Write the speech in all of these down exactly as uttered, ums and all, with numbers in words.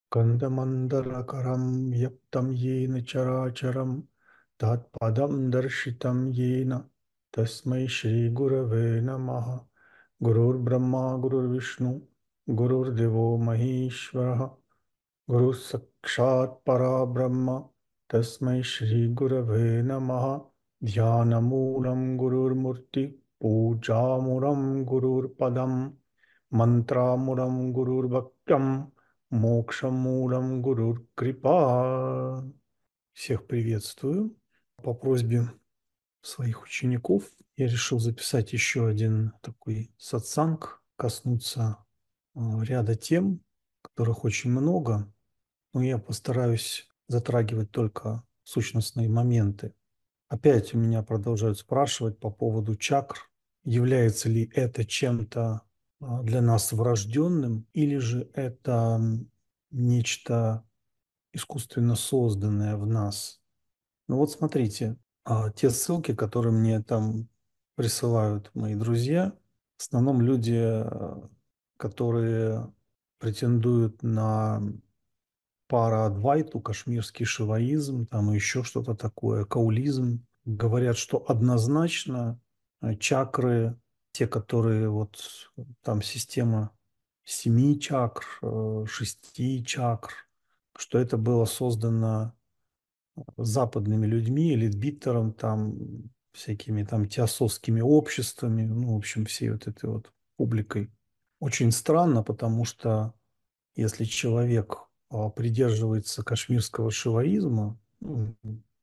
Kandamandalakaram yaptam yena characharam tatpadam darshitam yena tasmai shri gurave namaha. Gurur Brahma Gurur Vishnu Gurur Devo Maheshwara Guru Sakshat Parabrahma Tasmai Shri Gurave Namaha. Dhyanamoolam Gurur Murti Pujamuram Gurur Padam Mantramudam Gurur Bhaktam Мокшамудам Гуру Крипа. Всех приветствую. По просьбе своих учеников я решил записать еще один такой сатсанг, коснуться э, ряда тем, которых очень много, но я постараюсь затрагивать только сущностные моменты. Опять у меня продолжают спрашивать по поводу чакр, является ли это чем-то а, для нас врожденным, или же это нечто искусственно созданное в нас. Ну вот смотрите, а, те ссылки, которые мне там присылают мои друзья, в основном люди, а, которые претендуют на пара-адвайту, кашмирский шиваизм, там еще что-то такое, каулизм, говорят, что однозначно э, чакры, те, которые вот там система семи чакр, э, шести чакр, что это было создано западными людьми, литбиттером, там, всякими там теософскими обществами, ну, в общем, всей вот этой вот публикой. Очень странно, потому что если человек а, придерживается кашмирского шиваизма, м,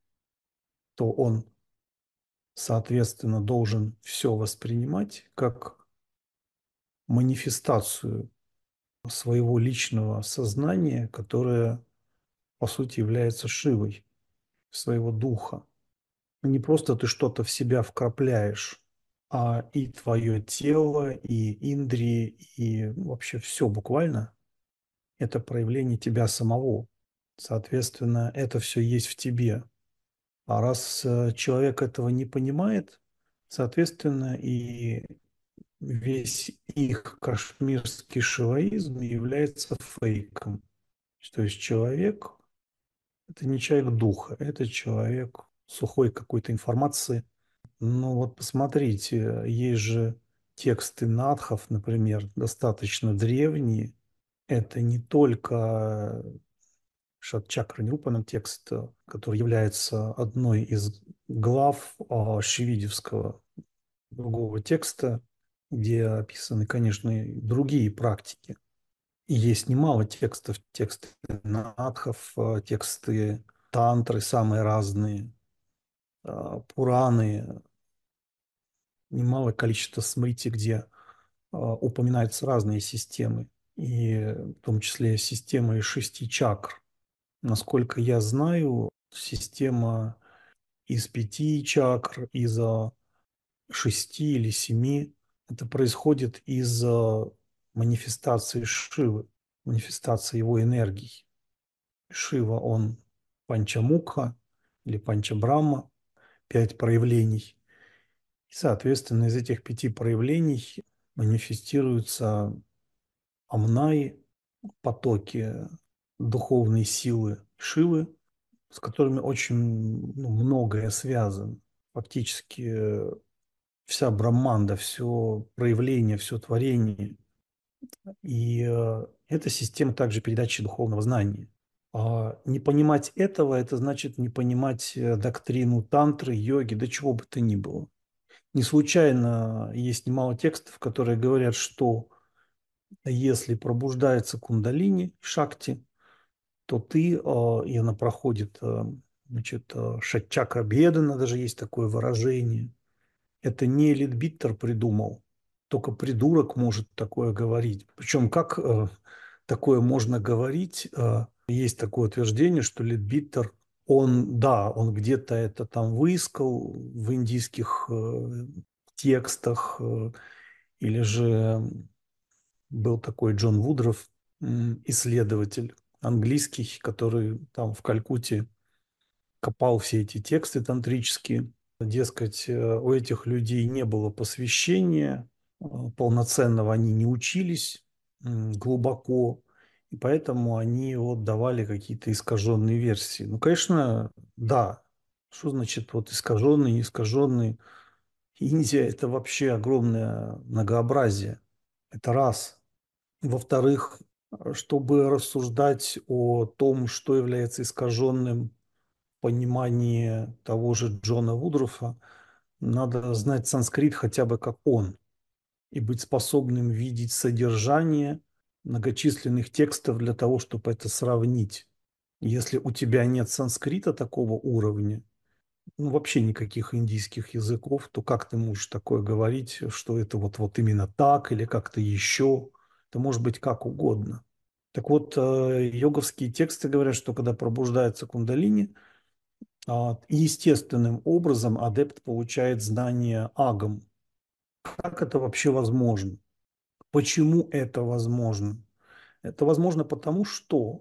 то он, соответственно, должен все воспринимать как манифестацию своего личного сознания, которое, по сути, является Шивой, своего духа. Не просто ты что-то в себя вкрапляешь, а и твое тело, и индрии, и вообще все буквально– это проявление тебя самого. Соответственно, это все есть в тебе. А раз э, человек этого не понимает, соответственно, и весь их кашмирский шиваизм является фейком. То есть человек– это не человек духа, это человек сухой какой-то информации. Ну вот посмотрите, есть же тексты надхов, например, достаточно древние. Это не только Шатчакра Нирупанам текст, э, который является одной из глав а, шивидевского другого текста, где описаны, конечно, и другие практики. И есть немало текстов, тексты надхов, а, тексты тантры самые разные, а, пураны, немалое количество смрити, где а, упоминаются разные системы, и в том числе система из шести чакр. Насколько я знаю, система из пяти чакр, из а, шести или семи. Это происходит из а, манифестации Шивы, манифестации его энергий. Шива, он панчамукха или панчабрахма, пять проявлений. И, соответственно, из этих пяти проявлений манифестируются амнаи, потоки духовной силы Шивы, с которыми очень ну, многое связано. Фактически э, вся Браманда, все проявление, все творение. И э, это система также передачи духовного знания. А не понимать этого– это значит не понимать э, доктрину тантры, йоги, да чего бы то ни было. Не случайно есть немало текстов, которые говорят, что если пробуждается кундалини, шакти, то ты, э, и она проходит, э, значит, э, шатчакра бедана, даже есть такое выражение. Это не Литбиттер придумал, только придурок может такое говорить. Причем как э, такое можно говорить? Э, есть такое утверждение, что Литбиттер, он, да, он где-то это там выискал в индийских э, текстах, э, или же был такой Джон Вудров, исследователь английский, который там в Калькутте копал все эти тексты тантрические. Дескать, э, у этих людей не было посвящения, э, полноценного они не учились глубоко, И поэтому они вот давали какие-то искаженные версии. Ну, конечно, да. Что значит вот искаженный, не искаженный? Индия– это вообще огромное многообразие. Это раз. Во-вторых, чтобы рассуждать о том, что является искаженным в понимании того же Джона Вудрофа, надо знать санскрит хотя бы как он и быть способным видеть содержание многочисленных текстов для того, чтобы это сравнить. Если у тебя нет санскрита такого уровня, ну, вообще никаких индийских языков, то как ты можешь такое говорить, что это вот, вот именно так или как-то еще? Это может быть как угодно. Так вот, э, йоговские тексты говорят, что когда пробуждается кундалини, а, естественным образом адепт получает знание агам. Как это вообще возможно? Почему это возможно? Это возможно потому, что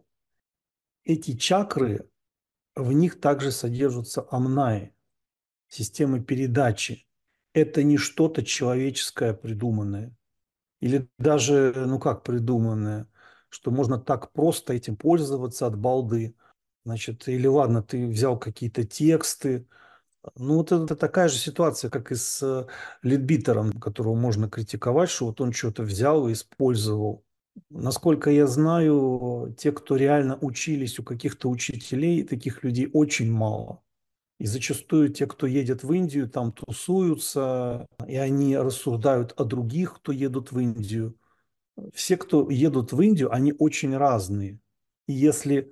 эти чакры, в них также содержатся амнаи, системы передачи. Это не что-то человеческое придуманное. Или даже, ну как придуманное, что можно так просто этим пользоваться от балды. Значит, или ладно, ты взял какие-то тексты. Ну, вот это такая же ситуация, как и с э, литбитером, которого можно критиковать, что вот он что-то взял и использовал. Насколько я знаю, те, кто реально учились у каких-то учителей, таких людей очень мало. И зачастую те, кто едет в Индию, там тусуются, и они рассуждают о других, кто едут в Индию. Все, кто едут в Индию, они очень разные. И если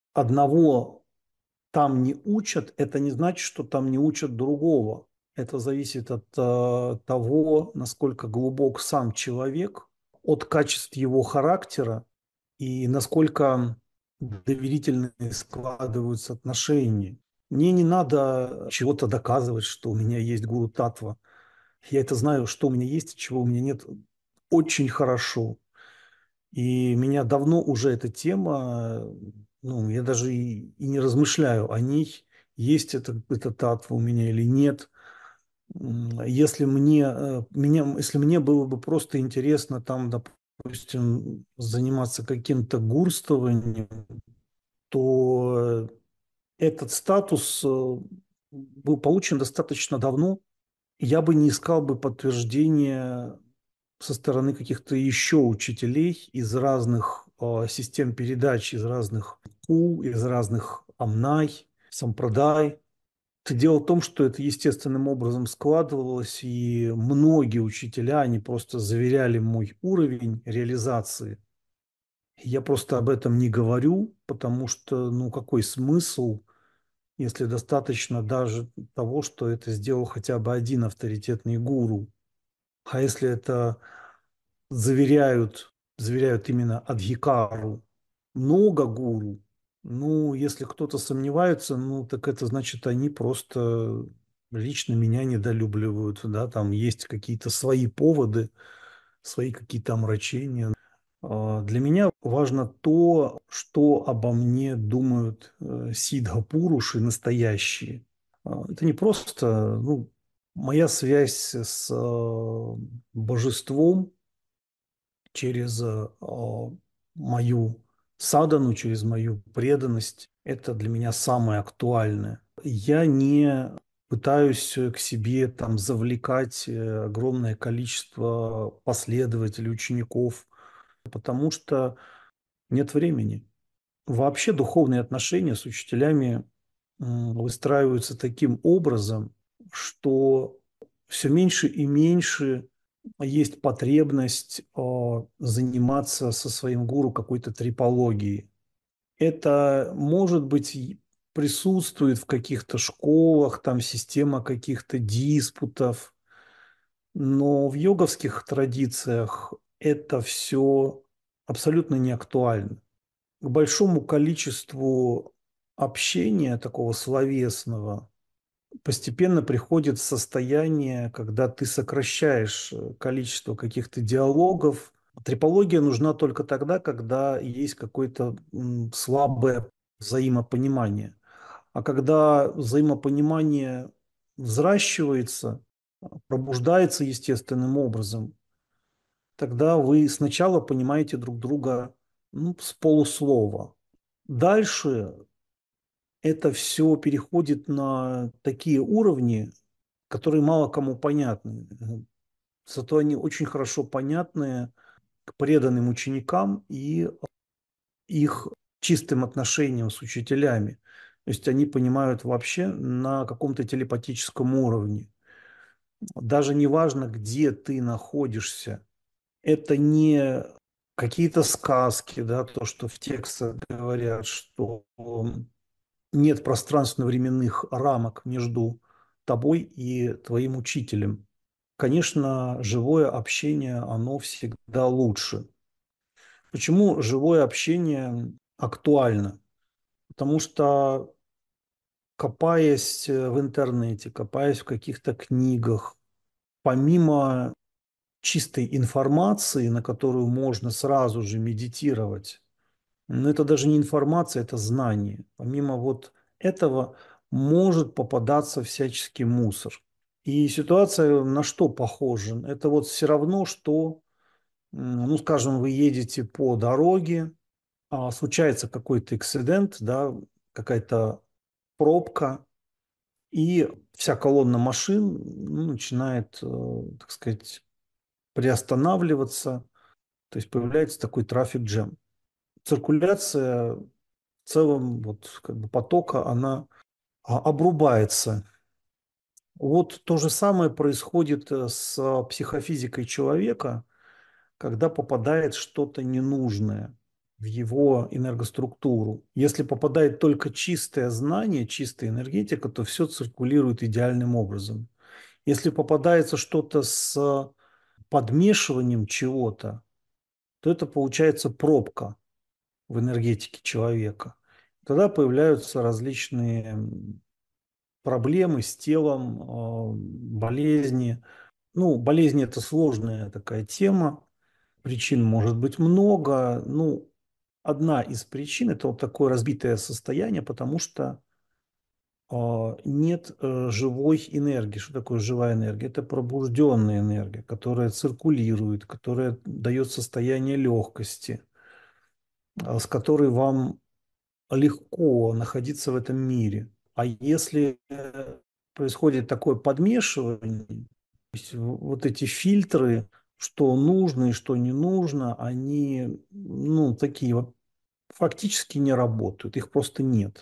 одного там не учат, это не значит, что там не учат другого. Это зависит от э, того, насколько глубок сам человек, от качеств его характера и насколько доверительные складываются отношения. Мне не надо чего-то доказывать, что у меня есть гуру татва. Я это знаю, что у меня есть, а чего у меня нет, очень хорошо. И меня давно уже эта тема, ну, я даже и, и не размышляю о ней, есть это, это татва у меня или нет. М, Если мне, э, меня, если мне было бы просто интересно там, допустим, заниматься каким-то гурствованием, то этот статус э, был получен достаточно давно. Я бы не искал бы подтверждения со стороны каких-то еще учителей из разных э, систем передач, из разных кул, из разных амнай, сампрадай. Это дело в том, что это естественным образом складывалось, и многие учителя, они просто заверяли мой уровень реализации. Я просто об этом не говорю, потому что, ну, какой смысл, если достаточно даже того, что это сделал хотя бы один авторитетный гуру. А если это заверяют, заверяют именно Адхикару, много гуру, ну, если кто-то сомневается, ну, так это значит, они просто лично меня недолюбливают, да, там есть какие-то свои поводы, свои какие-то омрачения. А, Для меня важно то, что обо мне думают э, сиддха-пуруши настоящие. А, Это не просто, ну, моя связь с э, божеством через э, а, мою садану, через мою преданность. Это для меня самое актуальное. Я не пытаюсь к себе там завлекать э, огромное количество последователей, учеников, потому что нет времени. Вообще духовные отношения с учителями м, выстраиваются таким образом, что все меньше и меньше есть потребность а, заниматься со своим гуру какой-то трипологией. Это, может быть, и присутствует в каких-то школах, там система каких-то диспутов, но в йоговских традициях это все абсолютно не актуально. К большому количеству общения такого словесного постепенно приходит состояние, когда ты сокращаешь э, количество каких-то диалогов. Трипология нужна только тогда, когда есть какое-то м, слабое взаимопонимание. А когда взаимопонимание взращивается, пробуждается естественным образом, тогда вы сначала понимаете друг друга ну, с полуслова. Дальше это все переходит на такие уровни, которые мало кому понятны. Зато они очень хорошо понятны к преданным ученикам и их чистым отношениям с учителями. То есть они понимают вообще на каком-то телепатическом уровне. Даже не важно, где ты находишься. Это не какие-то сказки, да, то, что в текстах говорят, что нет пространственно-временных рамок между тобой и твоим учителем. Конечно, живое общение, оно всегда лучше. Почему живое общение актуально? Потому что, копаясь в интернете, копаясь в каких-то книгах, помимо чистой информации, на которую можно сразу же медитировать, но это даже не информация, это знание. Помимо вот этого может попадаться всяческий мусор. И ситуация на что похожа? Это вот все равно, что, ну, скажем, вы едете по дороге, а случается какой-то инцидент, да, какая-то пробка, и вся колонна машин, ну, начинает, э, так сказать, приостанавливаться, то есть появляется такой трафик-джем. Циркуляция в целом вот как бы потока, она а, обрубается. Вот то же самое происходит э, с психофизикой человека, когда попадает что-то ненужное в его энергоструктуру. Если попадает только чистое знание, чистая энергетика, то все циркулирует идеальным образом. Если попадается что-то с подмешиванием чего-то, то это получается пробка в энергетике человека. Тогда появляются различные проблемы с телом, э, болезни. Ну, болезни – это сложная такая тема. Причин может быть много. Ну, одна из причин – это вот такое разбитое состояние, потому что э, нет э, живой энергии. Что такое живая энергия? Это пробужденная энергия, которая циркулирует, которая дает состояние легкости, э, с которой вам легко находиться в этом мире. А если э, происходит такое подмешивание, то есть вот эти фильтры, что нужно и что не нужно, они, ну, такие вот фактически не работают, их просто нет.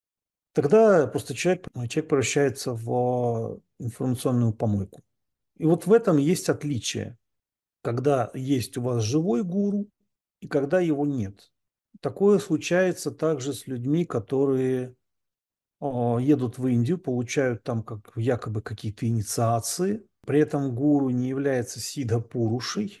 Тогда просто человек, человек превращается в информационную помойку. И вот в этом есть отличие, когда есть у вас живой гуру и когда его нет. Такое случается также с людьми, которые о, едут в Индию, получают там как якобы какие-то инициации. При этом гуру не является сиддха-пурушей.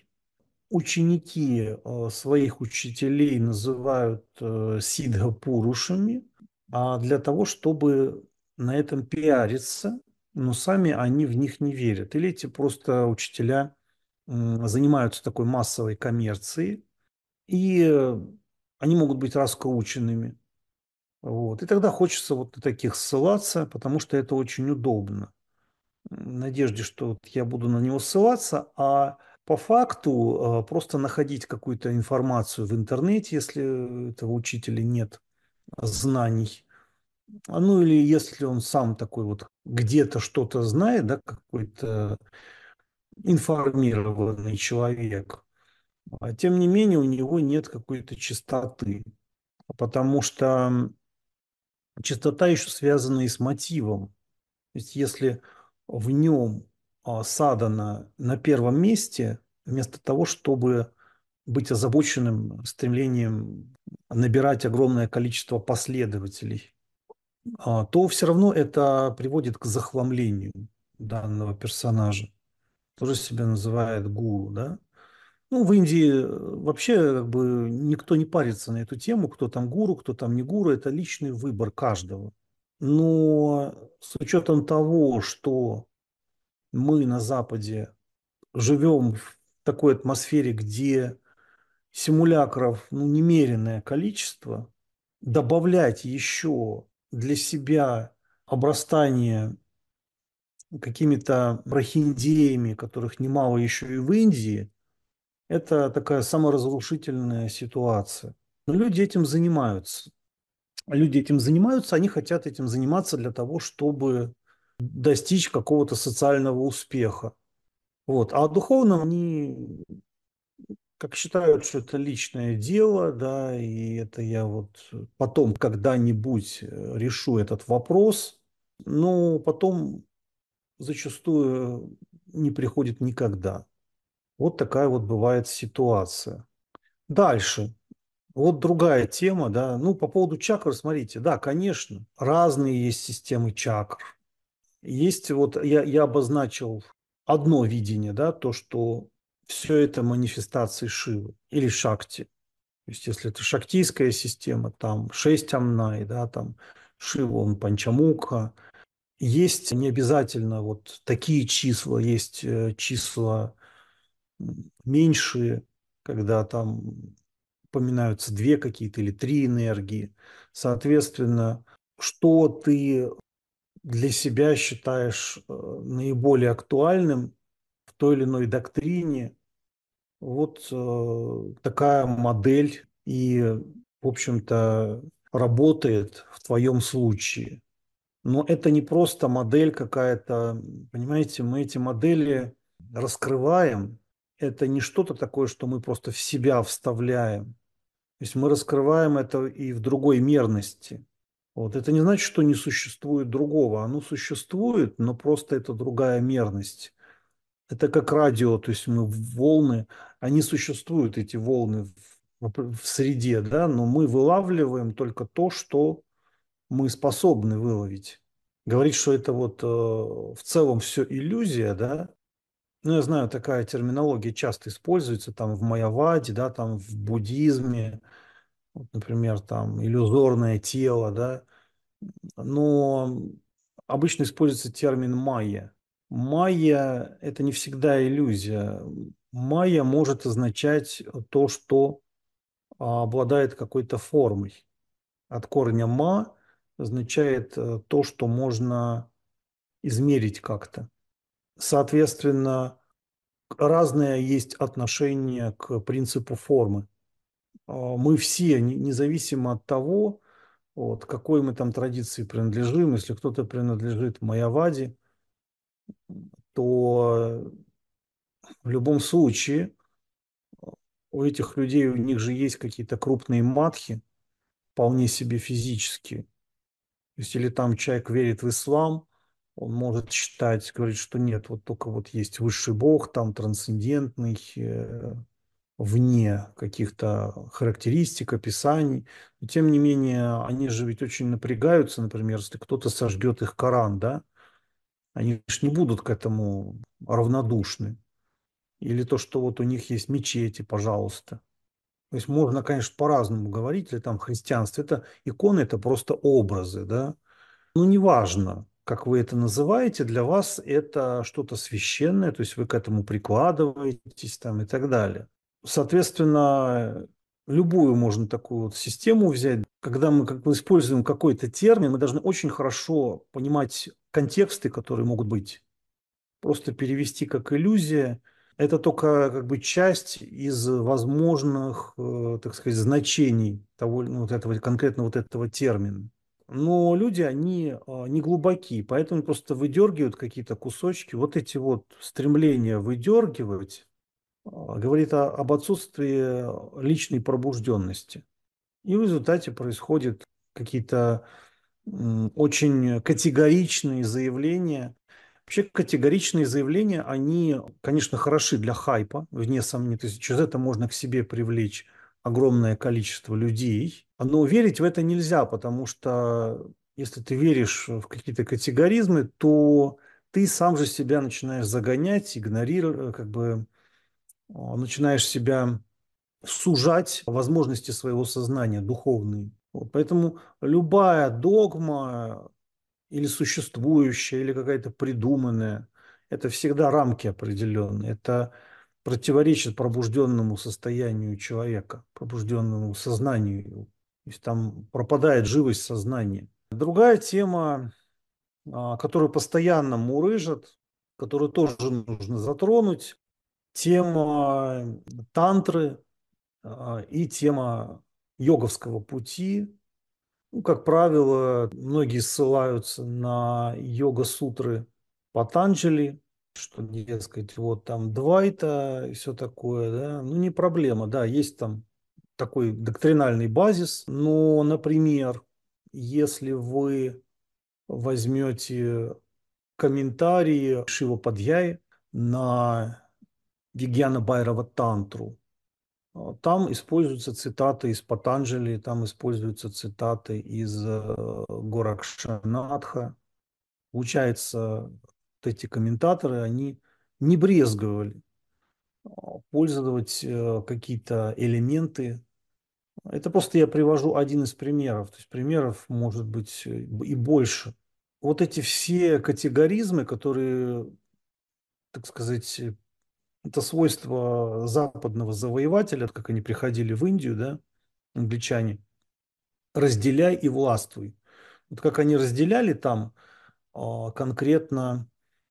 Ученики э, своих учителей называют э, сиддха-пурушами, а для того, чтобы на этом пиариться, но сами они в них не верят. Или эти просто учителя м, занимаются такой массовой коммерцией, и э, они могут быть раскрученными. Вот. И тогда хочется вот на таких ссылаться, потому что это очень удобно. В надежде, что вот я буду на него ссылаться, а по факту э, просто находить какую-то информацию в интернете, если этого учителя нет знаний. А ну или если он сам такой вот где-то что-то знает, да, какой-то информированный человек, а тем не менее у него нет какой-то чистоты, потому что чистота еще связана и с мотивом. То есть если в нем а, садана на первом месте, вместо того, чтобы быть озабоченным стремлением набирать огромное количество последователей, а, то все равно это приводит к захламлению данного персонажа. Тоже себя называет гуру, да? Ну, в Индии э, вообще как бы никто не парится на эту тему, кто там гуру, кто там не гуру, это личный выбор каждого. Но с учетом того, что мы на Западе живем в такой атмосфере, где симулякров ну, немеренное количество, добавлять еще для себя обрастание какими-то прохиндеями, которых немало еще и в Индии, Это такая саморазрушительная ситуация. Но люди этим занимаются. Люди этим занимаются, они хотят этим заниматься для того, чтобы достичь какого-то социального успеха. Вот. А духовно они как считают, что это личное дело, да, и это я вот потом когда-нибудь э, решу этот вопрос, но потом зачастую не приходит никогда. Вот такая вот бывает ситуация. Дальше. Вот другая тема, да. Ну, по поводу чакр, смотрите, да, конечно, разные есть системы чакр. Есть вот, я, я обозначил одно видение, да, то, что все это манифестации Шивы или Шакти. То есть, если это шактийская система, там шесть амнай, да, там Шива, он панчамукха. Есть не обязательно вот такие числа, есть э, числа м, меньшие, когда там упоминаются две какие-то или три энергии. Соответственно, что ты для себя считаешь э, наиболее актуальным в той или иной доктрине, вот э, такая модель и, в общем-то, работает в твоем случае. Но это не просто модель какая-то, понимаете, мы эти модели раскрываем. Это не что-то такое, что мы просто в себя вставляем. То есть мы раскрываем это и в другой мерности. Вот. Это не значит, что не существует другого. Оно существует, но просто это другая мерность. Это как радио, то есть мы волны, они существуют, эти волны в, в среде, да, но мы вылавливаем только то, что мы способны выловить. Говорить, что это вот э, в целом все иллюзия, да, ну, я знаю, такая терминология часто используется там в майяваде, да, там в буддизме, вот, например, там иллюзорное тело, да, но обычно используется термин майя. Майя – это не всегда иллюзия. Майя может означать то, что а, обладает какой-то формой. От корня ма означает э, то, что можно измерить как-то. Соответственно, разное есть отношение к принципу формы. А, Мы все, не- независимо от того, вот, к какой мы там традиции принадлежим, если кто-то принадлежит майяваде, то в любом случае у этих людей, у них же есть какие-то крупные матхи, вполне себе физические. То есть или там человек верит в ислам, он может считать, говорит, что нет, вот только вот есть высший бог, там трансцендентный, э, вне каких-то характеристик, описаний. Но тем не менее, они же ведь очень напрягаются, например, если кто-то сожгет их Коран, да, они же не будут к этому равнодушны. Или то, что вот у них есть мечети, пожалуйста. То есть можно, конечно, по-разному говорить, или там христианство. Это иконы, это просто образы, да. Ну, неважно, как вы это называете, для вас это что-то священное, то есть вы к этому прикладываетесь там и так далее. Соответственно, любую можно такую вот систему взять. Когда мы как бы используем какой-то термин, мы должны очень хорошо понимать контексты, которые могут быть. Просто перевести как иллюзия – это только как бы часть из возможных, э, так сказать, значений того, ну, вот этого конкретно вот этого термина. Но люди, они а, не глубоки, поэтому просто выдергивают какие-то кусочки. Вот эти вот стремления выдергивать а, говорит о- об отсутствии личной пробужденности. И в результате происходят какие-то м, очень категоричные заявления. Вообще категоричные заявления, они, конечно, хороши для хайпа, вне сомнения. То есть через это можно к себе привлечь огромное количество людей. Но верить в это нельзя, потому что если ты веришь в какие-то категоризмы, то ты сам же себя начинаешь загонять, игнорировать, как бы а, начинаешь себя сужать возможности своего сознания духовные. Вот, поэтому любая догма или существующая, или какая-то придуманная, это всегда рамки определенные. Это противоречит пробужденному состоянию человека, пробужденному сознанию. То есть там пропадает живость сознания. Другая тема, а, которую постоянно мурыжат, которую тоже нужно затронуть, тема тантры а, и тема йоговского пути. Ну, как правило, многие ссылаются на йога-сутры Патанджали, что, дескать, вот там Двайта и все такое, да. Ну, не проблема, да, есть там такой доктринальный базис, но, например, если вы возьмете комментарии Шива Падьяи на Вигьяна Байрава Тантру, а, там используются цитаты из Патанджали, там используются цитаты из э, Горакшанатха. Получается, вот эти комментаторы, они не брезговали а, пользовать э, какие-то элементы. Это просто я привожу один из примеров. То есть примеров может быть э, и больше. Вот эти все категоризмы, которые, так сказать, э, это свойство западного завоевателя, как они приходили в Индию, да, англичане, разделяй и властвуй. Вот как они разделяли там а, конкретно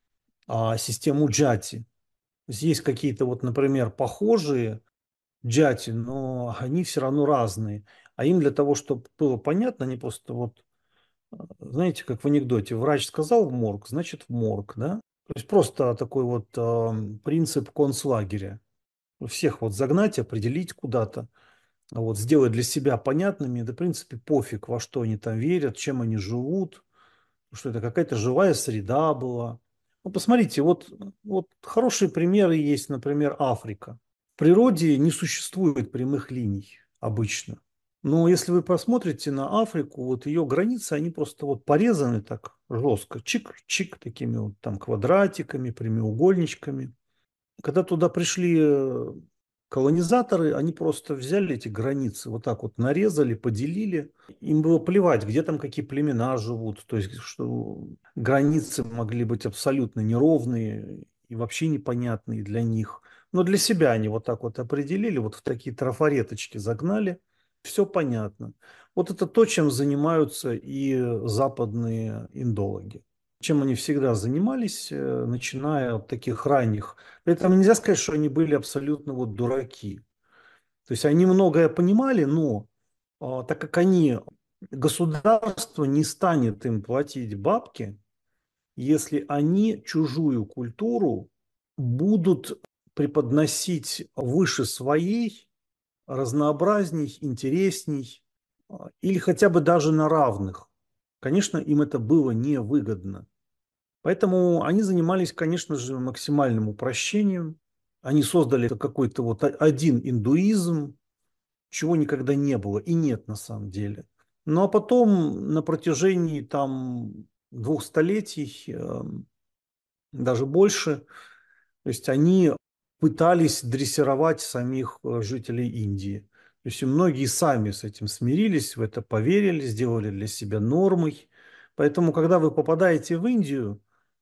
а, систему джати. То есть есть какие-то вот, например, похожие джати, но они все равно разные. А им для того, чтобы было понятно, они просто вот, а, знаете, как в анекдоте, врач сказал в морг, значит в морг, да? То есть просто такой вот а, принцип концлагеря. Всех вот загнать, определить куда-то, вот, сделать для себя понятными, да, в принципе, пофиг, во что они там верят, чем они живут, что это какая-то живая среда была. Ну, посмотрите, вот, вот хорошие примеры есть, например, Африка. В природе не существует прямых линий обычно. Но если вы посмотрите на Африку, вот ее границы, они просто вот порезаны так жестко, чик-чик, такими вот там квадратиками, прямоугольничками. Когда туда пришли э, колонизаторы, они просто взяли эти границы, вот так вот нарезали, поделили. Им было плевать, где там какие племена живут. То есть, что границы могли быть абсолютно неровные и вообще непонятные для них. Но для себя они вот так вот определили, вот в такие трафареточки загнали. Все понятно. Вот это то, чем занимаются и западные индологи. Чем они всегда занимались, э, начиная от таких ранних. При этом нельзя сказать, что они были абсолютно вот дураки. То есть они многое понимали, но а, так как они, государство не станет им платить бабки, если они чужую культуру будут преподносить выше своей, разнообразней, интересней, а, или хотя бы даже на равных. Конечно, им это было невыгодно. Поэтому они занимались, конечно же, максимальным упрощением. Они создали какой-то вот один индуизм, чего никогда не было и нет на самом деле. Ну а потом на протяжении там двух столетий, э, даже больше, то есть они пытались дрессировать самих э, жителей Индии. То есть и многие сами с этим смирились, в это поверили, сделали для себя нормой. Поэтому, когда вы попадаете в Индию,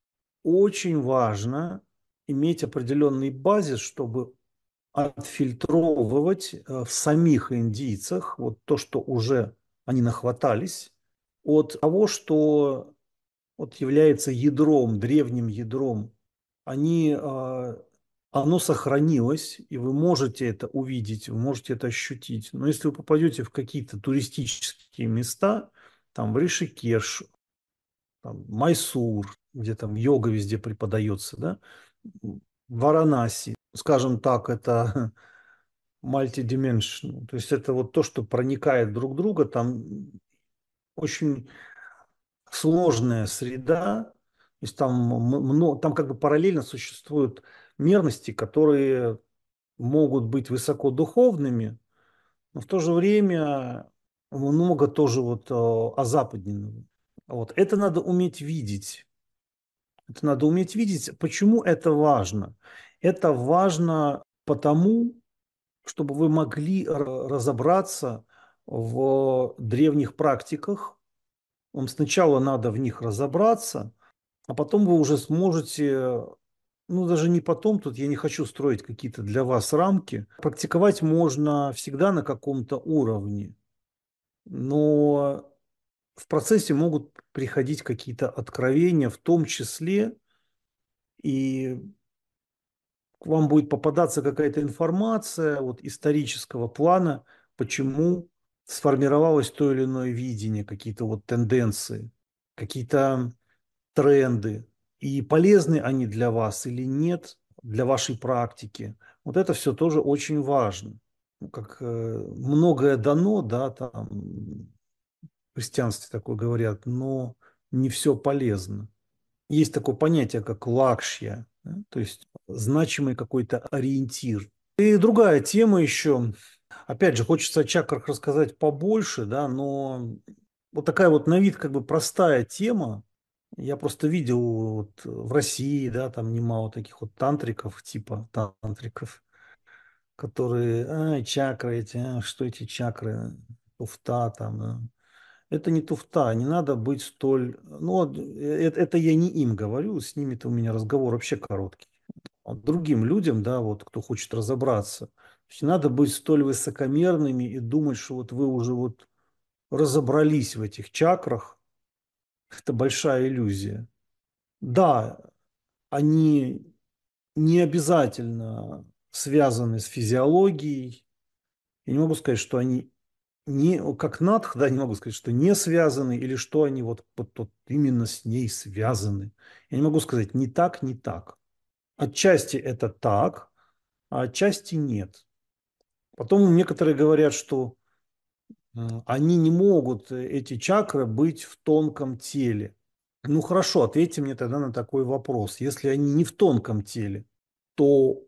очень важно иметь определенный базис, чтобы отфильтровывать э, в самих индийцах вот то, что уже они нахватались, от того, что вот является ядром, древним ядром. Они, э, оно сохранилось, и вы можете это увидеть, вы можете это ощутить. Но если вы попадете в какие-то туристические места, там в Ришикеш, там, Майсур, где там йога везде преподается, да, Варанаси, скажем так, это multidimensional, то есть это вот то, что проникает друг в друга, там очень сложная среда, то есть там, много, там как бы параллельно существуют мерности, которые могут быть высокодуховными, но в то же время много тоже вот э, озападненного. Вот. Это надо уметь видеть. Это надо уметь видеть. Почему это важно? Это важно потому, чтобы вы могли разобраться в древних практиках. Вам сначала надо в них разобраться, а потом вы уже сможете, ну даже не потом, тут я не хочу строить какие-то для вас рамки. Практиковать можно всегда на каком-то уровне, но в процессе могут приходить какие-то откровения, в том числе и вам будет попадаться какая-то информация вот исторического плана, почему сформировалось то или иное видение, какие-то вот тенденции, какие-то тренды, и полезны они для вас или нет, для вашей практики. Вот это все тоже очень важно. Ну, как э, многое дано, да, там в христианстве такое говорят, но не все полезно. Есть такое понятие, как лакшья, да, то есть значимый какой-то ориентир. И другая тема еще. Опять же, хочется о чакрах рассказать побольше, да, но вот такая вот на вид как бы простая тема. Я просто видел вот в России, да, там немало таких вот тантриков, типа тантриков, которые, а, чакры эти, а, что эти чакры, туфта там, да. Это не туфта, не надо быть столь... Ну, вот, э, это, это я не им говорю, с ними-то у меня разговор вообще короткий. А другим людям, да, вот, кто хочет разобраться, то есть не надо быть столь высокомерными и думать, что вот вы уже вот разобрались в этих чакрах. Это большая иллюзия. Да, они не обязательно связаны с физиологией. Я не могу сказать, что они не, как надх, да, не могу сказать, что не связаны или что они вот, вот, вот именно с ней связаны. Я не могу сказать ни так, ни так. Отчасти это так, а отчасти нет. Потом некоторые говорят, что э, они не могут, э, эти чакры, быть в тонком теле. Ну хорошо, ответьте мне тогда на такой вопрос. Если они не в тонком теле, то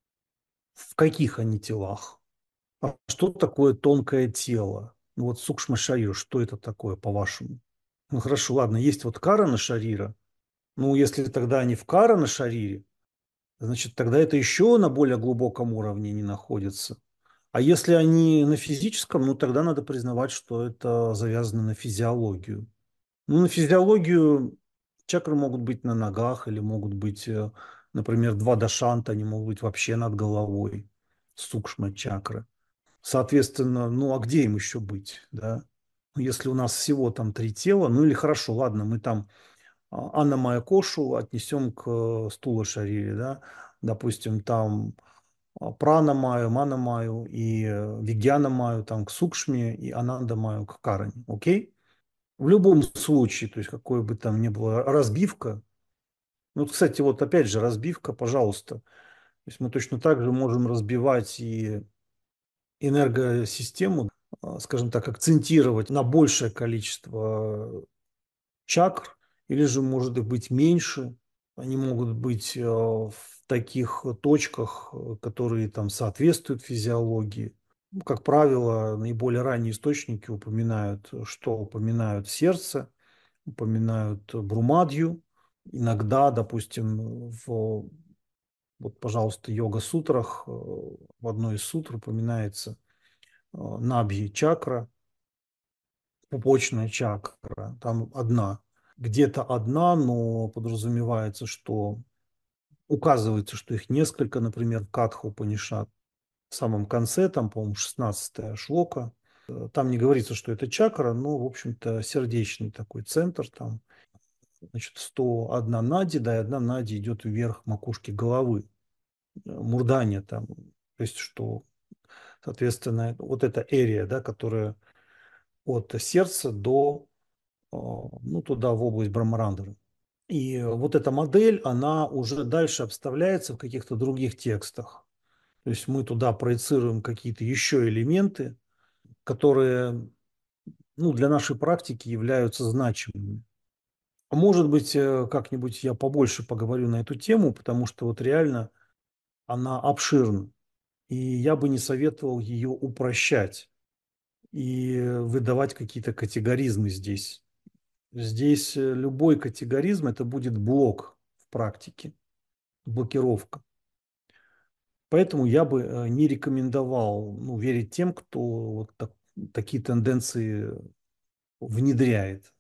в каких они телах? А что такое тонкое тело? Ну вот сукшма шарира, что это такое, по-вашему? Ну хорошо, ладно, есть вот карана шарира. Ну, если тогда они в карана шарире, значит, тогда это еще на более глубоком уровне не находится. А если они на физическом, ну, тогда надо признавать, что это завязано на физиологию. Ну, на физиологию чакры могут быть на ногах или могут быть, э, например, два дашанта, они могут быть вообще над головой, сукшма чакры. Соответственно, ну а где им еще быть, да? Ну, если у нас всего там три тела, ну или хорошо, ладно, мы там а, Анна Кошу отнесем к э, стула шарире, да, допустим, там а, Прана Маю, Мана Маю и э, Вигьяна Маю там к Сукшме и Ананда Маю к Каране, окей? В любом случае, то есть какой бы там ни была разбивка, ну, вот, кстати, вот опять же разбивка, пожалуйста, то есть мы точно так же можем разбивать и энергосистему, а, скажем так, акцентировать на большее количество чакр, или же может их быть меньше. Они могут быть э, в таких точках, э, которые там соответствуют физиологии. Ну, как правило, наиболее ранние источники упоминают, что упоминают сердце, упоминают брумадью. Иногда, допустим, в вот, пожалуйста, йога-сутрах, э, в одной из сутр упоминается э, Набхи чакра, пупочная чакра, там одна. Где-то одна, но подразумевается, что указывается, что их несколько, например, в Катха Упанишад. В самом конце, там, по-моему, шестнадцатая шлока, э, там не говорится, что это чакра, но, в общем-то, сердечный такой центр, там, значит, сто одна нади, да, и одна нади идет вверх макушки головы, э, мурдания там, то есть, что, соответственно, вот эта эрия, да, которая от сердца до, э, ну, туда, в область Брамарандары. И вот эта модель, она уже дальше обставляется в каких-то других текстах. То есть мы туда проецируем какие-то еще элементы, которые, ну, для нашей практики являются значимыми. А может быть, э, как-нибудь я побольше поговорю на эту тему, потому что вот реально она обширна. И я бы не советовал ее упрощать и выдавать какие-то категоризмы здесь. Здесь э, любой категоризм – это будет блок в практике, блокировка. Поэтому я бы э, не рекомендовал, ну, верить тем, кто вот так- такие тенденции внедряет.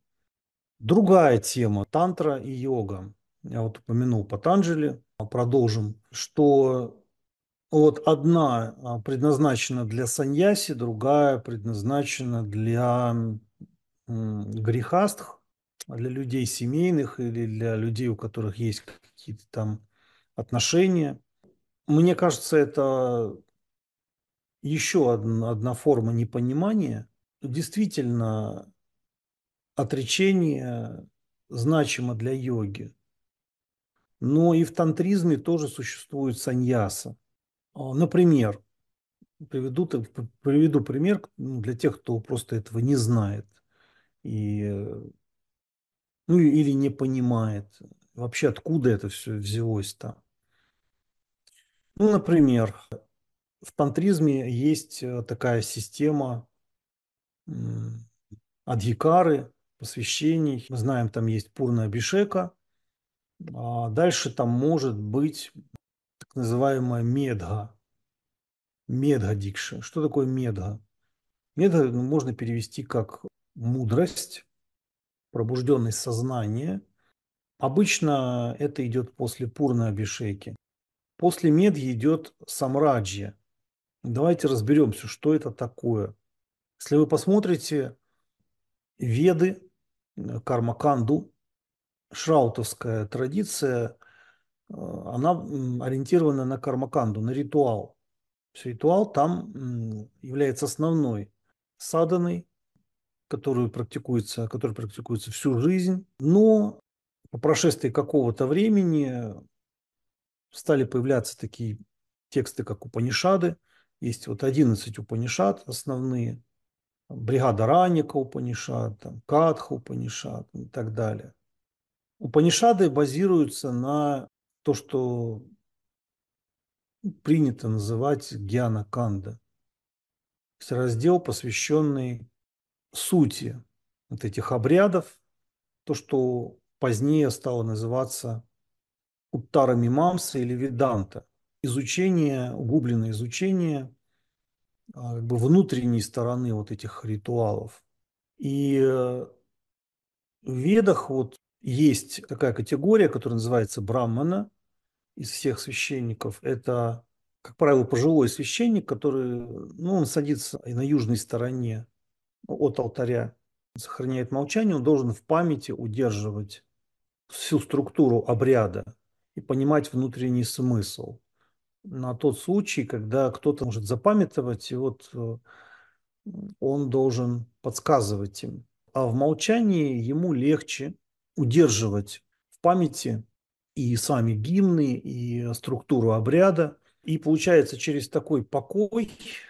Другая тема – тантра и йога. Я вот упомянул Патанджали, продолжим, что вот одна а, предназначена для саньяси, другая предназначена для м, грехастх, для людей семейных или для людей, у которых есть какие-то там отношения. Мне кажется, это еще одна, одна форма непонимания. Действительно, отречение значимо для йоги. Но и в тантризме тоже существует саньяса. А, Например, приведу, т- п- приведу пример, ну, для тех, кто просто этого не знает и, э, ну, и- или не понимает вообще, откуда это все взялось-то. Ну, например, в тантризме есть э, такая система м, адхикары, посвящений. Мы знаем, там есть пурна абхишека, а дальше там может быть так называемая медха, медха дикша. Что такое медха? Медха, ну, можно перевести как мудрость, пробужденность сознания. Обычно это идет после пурны абхишеки. После медхи идет самраджья. Давайте разберемся, что это такое. Если вы посмотрите Веды, э, Кармаканду, шраутовская традиция, э, она м, ориентирована на кармаканду, на ритуал. То есть ритуал там м, является основной саданой, которую практикуется, который практикуется всю жизнь. Но по прошествии какого-то времени стали появляться такие тексты, как Упанишады. Есть вот одиннадцать Упанишад основные, бригада Раника Упанишад, там, Катха Упанишад и так далее. Упанишады базируются на то, что принято называть гьяна канда, то есть раздел, посвященный сути вот этих обрядов, то, что позднее стало называться уттара мимамса или веданта, изучение, углубленное изучение а, как бы внутренней стороны вот этих ритуалов. И э, в Ведах вот есть такая категория, которая называется браммана из всех священников. Это, как правило, пожилой священник, который, ну, он садится и на южной стороне от алтаря, сохраняет молчание, он должен в памяти удерживать всю структуру обряда и понимать внутренний смысл на тот случай, когда кто-то может запамятовать, и вот э, он должен подсказывать им. А в молчании ему легче удерживать в памяти и сами гимны, и структуру обряда. И получается, через такой покой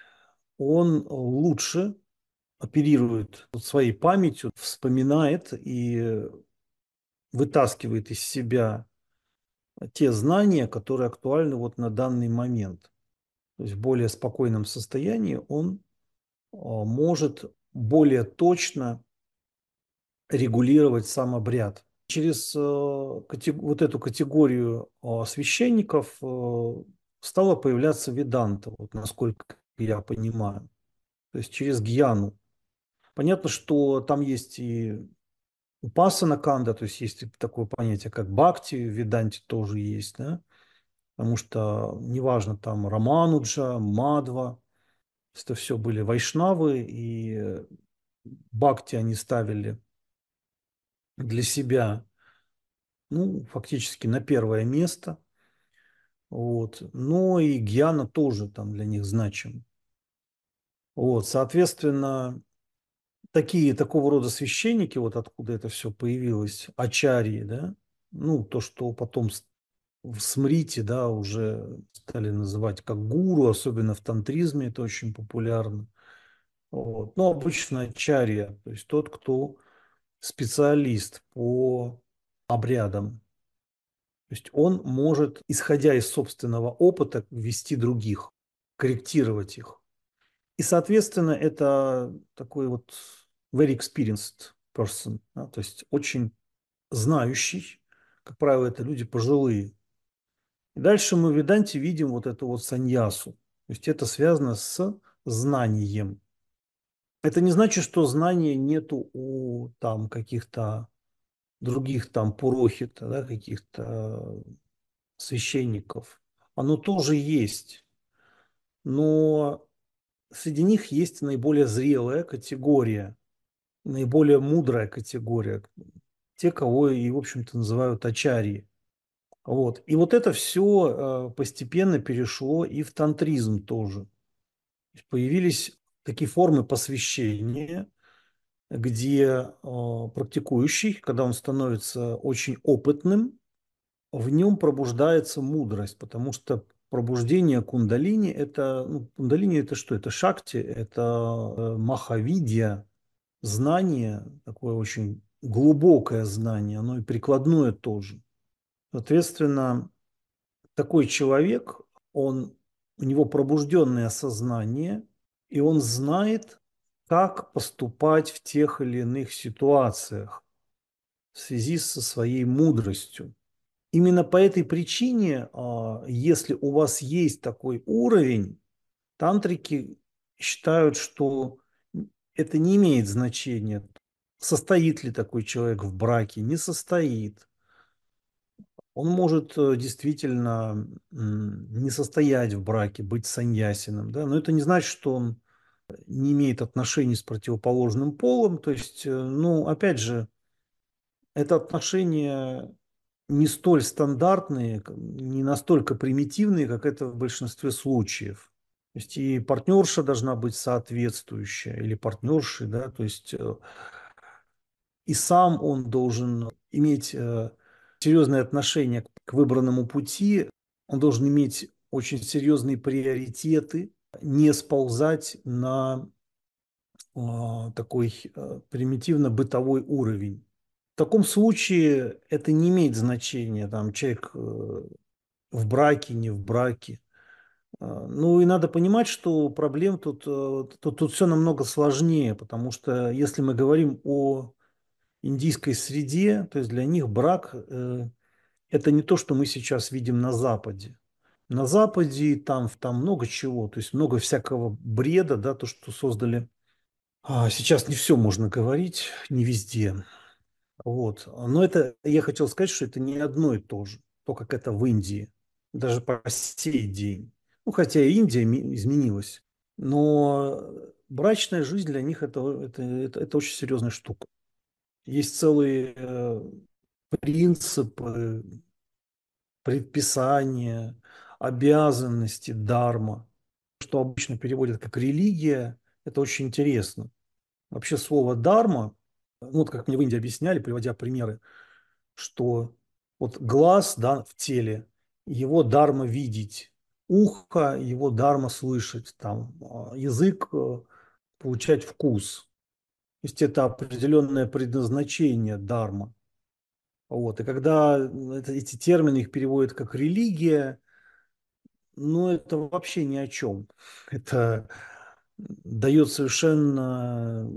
он лучше оперирует своей памятью, вспоминает и вытаскивает из себя те знания, которые актуальны вот на данный момент. То есть в более спокойном состоянии он а, может более точно регулировать сам обряд. Через э, катего- вот эту категорию э, священников э, стала появляться веданта, вот насколько я понимаю, то есть через гьяну. Понятно, что там есть и упасана канда, то есть есть и такое понятие, как бхакти, в веданте тоже есть, да? Потому что неважно, там Рамануджа, Мадва, это все были вайшнавы, и э, бхакти они ставили для себя, ну, фактически на первое место. Вот. Но и гьяна тоже там для них значим. Вот. Соответственно, такие, такого рода священники, вот откуда это все появилось, ачарьи, да, ну, то, что потом с- в смрите, да, уже стали называть как гуру, особенно в тантризме это очень популярно. Вот. Но обычно ачарья, то есть тот, кто специалист по обрядам. То есть он может, исходя из собственного опыта, вести других, корректировать их. И, соответственно, это такой вот very experienced person, да, то есть очень знающий, как правило, это люди пожилые. И дальше мы в Веданте видим вот эту вот саньясу. То есть это связано с знанием. Это не значит, что знания нету у там каких-то других там пурохита, да, каких-то священников. Оно тоже есть, но среди них есть наиболее зрелая категория, наиболее мудрая категория. Те, кого и, в общем-то, называют ачарьи. Вот. И вот это все постепенно перешло и в тантризм тоже. Появились такие формы посвящения, где э, практикующий, когда он становится очень опытным, в нем пробуждается мудрость, потому что пробуждение кундалини– это, ну, кундалини– это что? Это шакти, это э, махавидья, знание, такое очень глубокое знание, оно и прикладное тоже. Соответственно, такой человек, он, у него пробужденное сознание, и он знает, как поступать в тех или иных ситуациях в связи со своей мудростью. Именно по этой причине, а, если у вас есть такой уровень, тантрики считают, что это не имеет значения, состоит ли такой человек в браке, не состоит. Он может э, действительно м, не состоять в браке, быть саньясином, да, но это не значит, что он не имеет отношений с противоположным полом. То есть, э, ну, опять же, это отношения не столь стандартные, к- не настолько примитивные, как это в большинстве случаев. То есть и партнерша должна быть соответствующая, или партнерши, да, то есть э, и сам он должен иметь э, серьезное отношение к, к выбранному пути, он должен иметь очень серьезные приоритеты, не сползать на э, такой э, примитивно-бытовой уровень. В таком случае это не имеет значения, там человек э, в браке, не в браке. А, Ну и надо понимать, что проблем тут, э, тут, тут все намного сложнее, потому что если мы говорим о индийской среде, то есть для них брак э, это не то, что мы сейчас видим на Западе. На Западе там, там много чего, то есть много всякого бреда, да, то, что создали. А, сейчас не все можно говорить, не везде. Вот. Но это, я хотел сказать, что это не одно и то же, то, как это в Индии, даже по сей день. Ну, хотя и Индия ми- изменилась, но брачная жизнь для них это, это, это, это очень серьезная штука. Есть целые э, принципы, предписания, обязанности, дарма, что обычно переводят как религия. Это очень интересно. Вообще слово дарма, ну вот как мне в Индии объясняли, приводя примеры, что вот глаз, да, в теле, его дарма видеть, ухо, его дарма слышать, там, а, язык э, получать вкус. То есть это определенное предназначение дарма. Вот. И когда это- эти термины их переводят как религия, ну, это вообще ни о чем. Это дает совершенно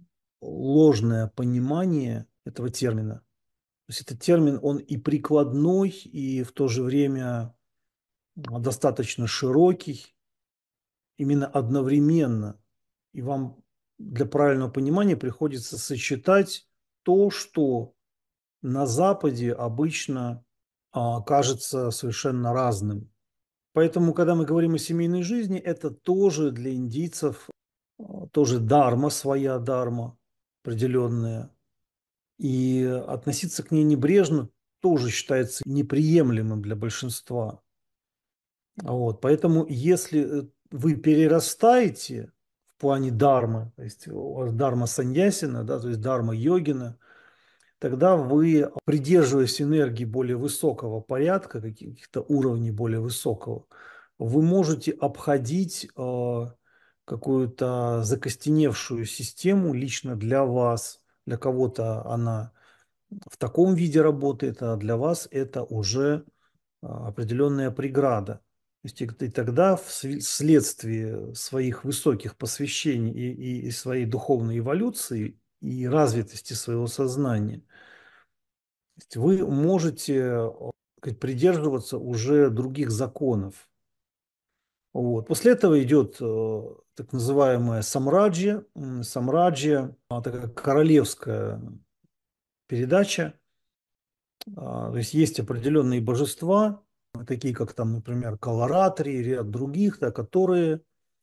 ложное понимание этого термина. То есть этот термин, он и прикладной, и в то же время достаточно широкий, именно одновременно. И вам для правильного понимания приходится сочетать то, что на Западе обычно а, кажется совершенно разным. Поэтому, когда мы говорим о семейной жизни, это тоже для индийцев а, тоже дарма, своя дарма определенная. И относиться к ней небрежно тоже считается неприемлемым для большинства. Вот. Поэтому, если э, вы перерастаете в плане дармы, то есть у вас дарма саньясина, да, то есть дарма йогина, тогда вы, придерживаясь энергии более высокого порядка, каких-то уровней более высокого, вы можете обходить э, какую-то закостеневшую систему лично для вас. Для кого-то она в таком виде работает, а для вас это уже а, определенная преграда. То есть и, и тогда вследствие своих высоких посвящений и, и, и своей духовной эволюции и развитости своего сознания, то есть вы можете э, сказать, придерживаться уже других законов. Вот. После этого идет э, так называемая самраджья. М, Самраджья– такая королевская передача. А, То есть есть определенные божества, такие как там, например, Каларатри и ряд других, да, которые,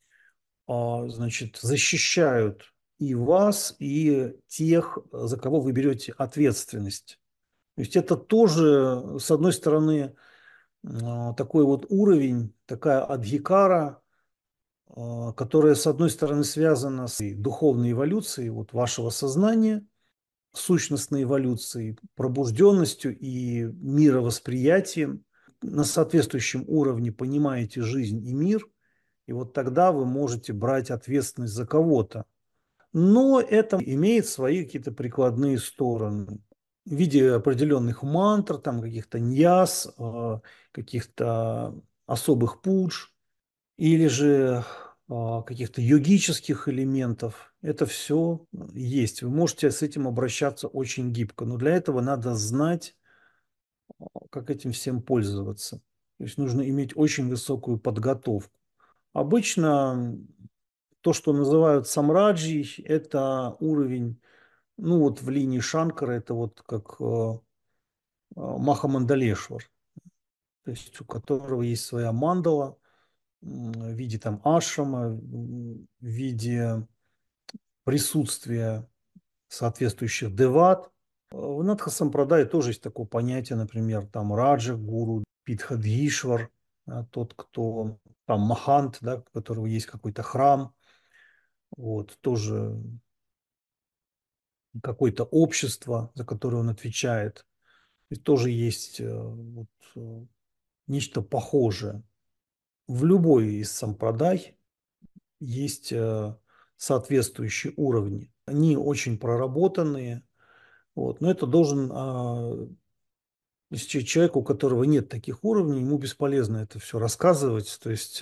а, значит, защищают и вас, и тех, за кого вы берете ответственность. То есть это тоже, с одной стороны, а, такой вот уровень, такая адхикара, а, которая, с одной стороны, связана с духовной эволюцией вот вашего сознания, сущностной эволюцией, пробужденностью и мировосприятием. На соответствующем уровне понимаете жизнь и мир, и вот тогда вы можете брать ответственность за кого-то. Но это имеет свои какие-то прикладные стороны в виде определенных мантр, там каких-то ньяс, э, каких-то особых пудж или же а, каких-то йогических элементов. Это все есть. Вы можете с этим обращаться очень гибко, но для этого надо знать, как этим всем пользоваться. То есть нужно иметь очень высокую подготовку. Обычно то, что называют самраджи, это уровень, ну вот в линии Шанкара, это вот как э, э, Махамандалешвар, то есть у которого есть своя мандала м, в виде там ашрама, м, в виде присутствия соответствующих деват. В Надха-сампрадай тоже есть такое понятие, например, там раджа гуру, питхадвишвар, а, тот, кто там махант, да, у которого есть какой-то храм, вот, тоже какое-то общество, за которое он отвечает. И тоже есть э, вот, э, нечто похожее. В любой из сампрадай есть э, соответствующие уровни. Они очень проработанные, вот, но это должен, а, если человек, у которого нет таких уровней, ему бесполезно это все рассказывать, то есть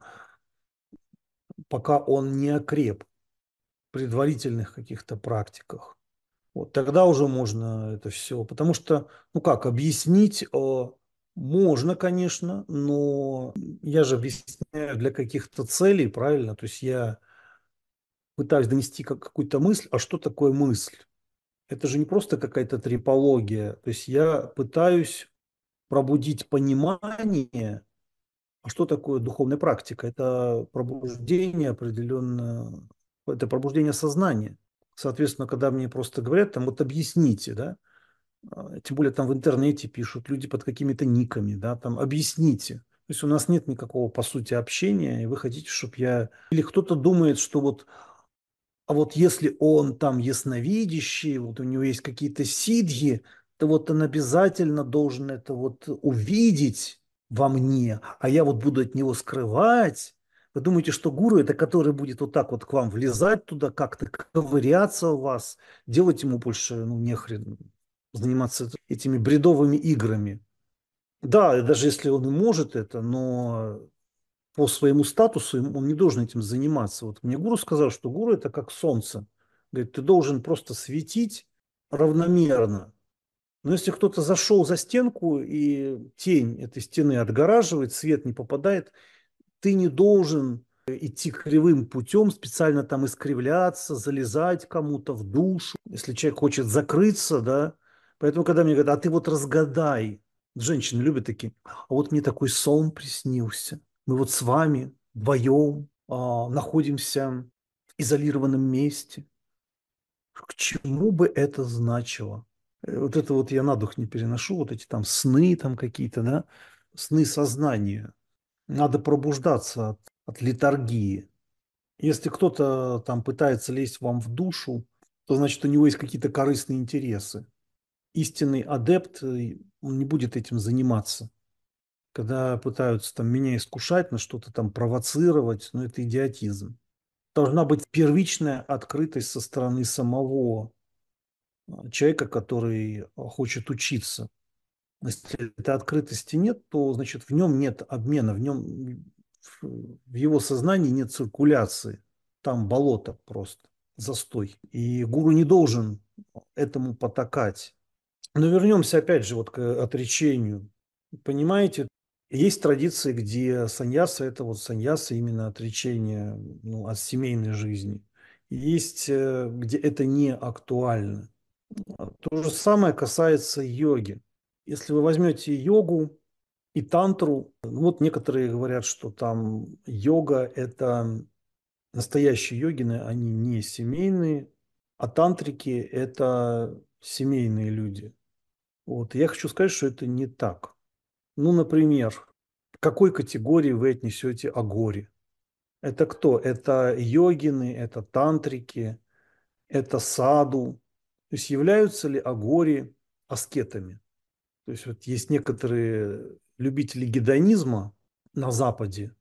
пока он не окреп в предварительных каких-то практиках. Вот тогда уже можно это все, потому что, ну как, объяснить э, можно, конечно, но я же объясняю для каких-то целей, правильно? То есть я пытаюсь донести как какую-то мысль, а что такое мысль? Это же не просто какая-то трепология. То есть я пытаюсь пробудить понимание, а что такое духовная практика? Это пробуждение определенно, это пробуждение сознания. Соответственно, когда мне просто говорят, там, вот объясните, да, а, тем более там в интернете пишут люди под какими-то никами, да, там, объясните. То есть у нас нет никакого, по сути, общения, и вы хотите, чтобы я... Или кто-то думает, что вот а вот если он там ясновидящий, вот у него есть какие-то сидхи, то вот он обязательно должен это вот увидеть во мне, а я вот буду от него скрывать. Вы думаете, что гуру это который будет вот так вот к вам влезать туда, как-то ковыряться у вас, делать ему больше, ну, нехрен заниматься этими бредовыми играми. Да, и даже если он и может это, но по своему статусу он не должен этим заниматься. Вот мне гуру сказал, что гуру это как солнце. Говорит, ты должен просто светить равномерно. Но если кто-то зашел за стенку и тень этой стены отгораживает, свет не попадает, ты не должен идти кривым путем, специально там искривляться, залезать кому-то в душу, если человек хочет закрыться, да. Поэтому, когда мне говорят, а ты вот разгадай, женщины любят такие, а вот мне такой сон приснился, мы вот с вами вдвоем а, находимся в изолированном месте. К чему бы это значило? Э, Вот это вот я на дух не переношу, вот эти там сны там какие-то, да, сны сознания. Надо пробуждаться от, от литургии. Если кто-то там пытается лезть вам в душу, то значит у него есть какие-то корыстные интересы. Истинный адепт, э, он не будет этим заниматься. Когда пытаются там меня искушать, на что-то там провоцировать, ну это идиотизм. Должна быть первичная открытость со стороны самого а, человека, который а, хочет учиться. Если этой открытости нет, то значит в нем нет обмена, в нем в его сознании нет циркуляции. Там болото просто, застой. И гуру не должен этому потакать. Но вернемся опять же вот к отречению. Понимаете, есть традиции, где саньяса – это вот саньяса именно отречение, ну, от семейной жизни. Есть, э, где это не актуально. То же самое касается йоги. Если вы возьмете йогу и тантру, ну вот некоторые говорят, что там йога – это настоящие йогины, они не семейные, а тантрики – это семейные люди. Вот. Я хочу сказать, что это не так. Ну, например, к какой категории вы отнесете агори? Это кто? Это йогины, это тантрики, это саду. То есть являются ли агори аскетами? То есть вот есть некоторые любители гедонизма на Западе,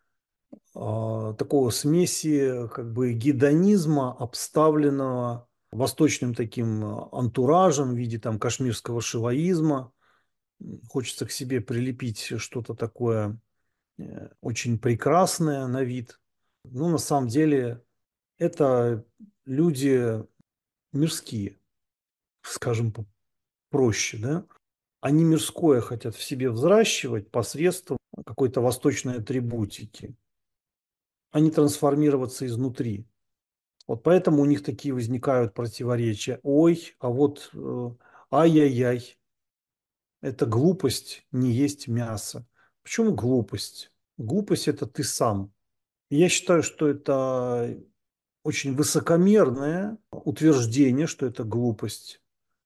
а, такого смеси как бы гедонизма, обставленного восточным таким а, антуражем в виде там кашмирского шиваизма. М, Хочется к себе прилепить что-то такое э, очень прекрасное на вид. Ну, на самом деле, это люди мирские, скажем по- проще, да? Они мирское хотят в себе взращивать посредством какой-то восточной атрибутики, а не трансформироваться изнутри. Вот поэтому у них такие возникают противоречия. Ой, а вот э, ай-яй-яй, это глупость не есть мясо. Почему глупость? Глупость – это ты сам. Я считаю, что это очень высокомерное утверждение, что это глупость.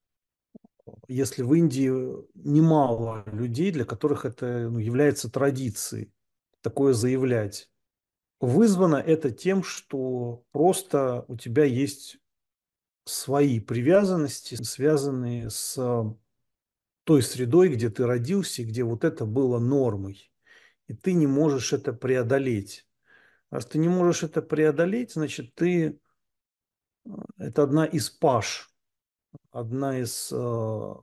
Если в Индии немало людей, для которых это ну, является традицией, такое заявлять. Вызвано это тем, что просто у тебя есть свои привязанности, связанные с той средой, где ты родился, где вот это было нормой. И ты не можешь это преодолеть. Раз ты не можешь это преодолеть, значит, ты это одна из паш, одна из э,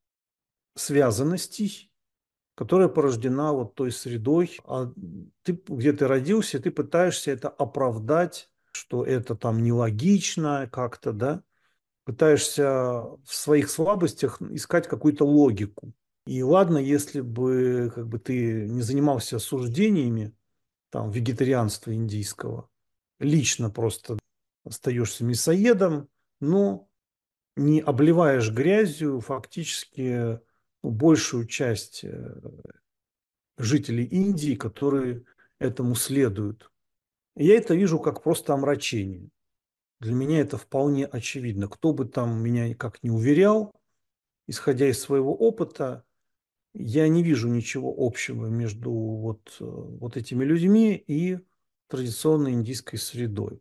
связанностей, которая порождена вот той средой. А ты, где ты родился, ты пытаешься это оправдать, что это там нелогично как-то, да, пытаешься в своих слабостях искать какую-то логику. И ладно, если бы как бы ты не занимался суждениями там вегетарианства индийского, лично просто остаешься мясоедом, но не обливаешь грязью фактически ну, большую часть э, жителей Индии, которые этому следуют. И я это вижу как просто омрачение. Для меня это вполне очевидно. Кто бы там меня как ни уверял, исходя из своего опыта, я не вижу ничего общего между вот, э, вот этими людьми и традиционной индийской средой.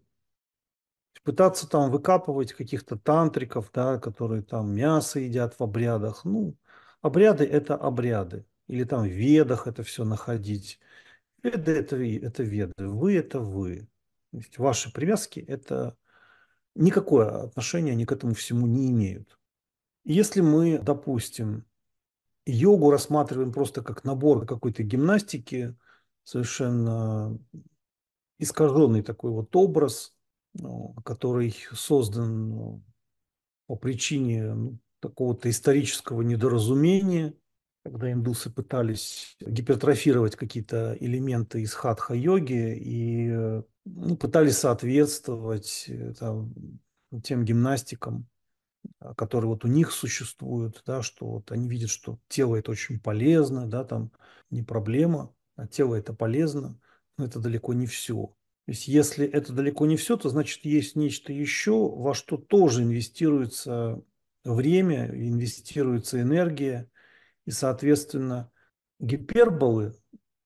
Пытаться там выкапывать каких-то тантриков, да, которые там мясо едят в обрядах. Ну, обряды – это обряды. Или там в ведах это все находить. Веды – это, это веды. Вы – это вы. То есть ваши привязки – это никакое отношение они к этому всему не имеют. Если мы, допустим, йогу рассматриваем просто как набор какой-то гимнастики, совершенно искаженный такой вот образ, ну, который создан ну, по причине ну, какого-то исторического недоразумения, когда индусы пытались гипертрофировать какие-то элементы из хатха-йоги и э, ну, пытались соответствовать э, там, тем гимнастикам, а, которые вот у них существуют, да, что вот они видят, что тело это очень полезно, да, там не проблема, а тело это полезно, но это далеко не все. То есть если это далеко не все, то значит есть нечто еще, во что тоже инвестируется время, инвестируется энергия, и, соответственно, гиперболы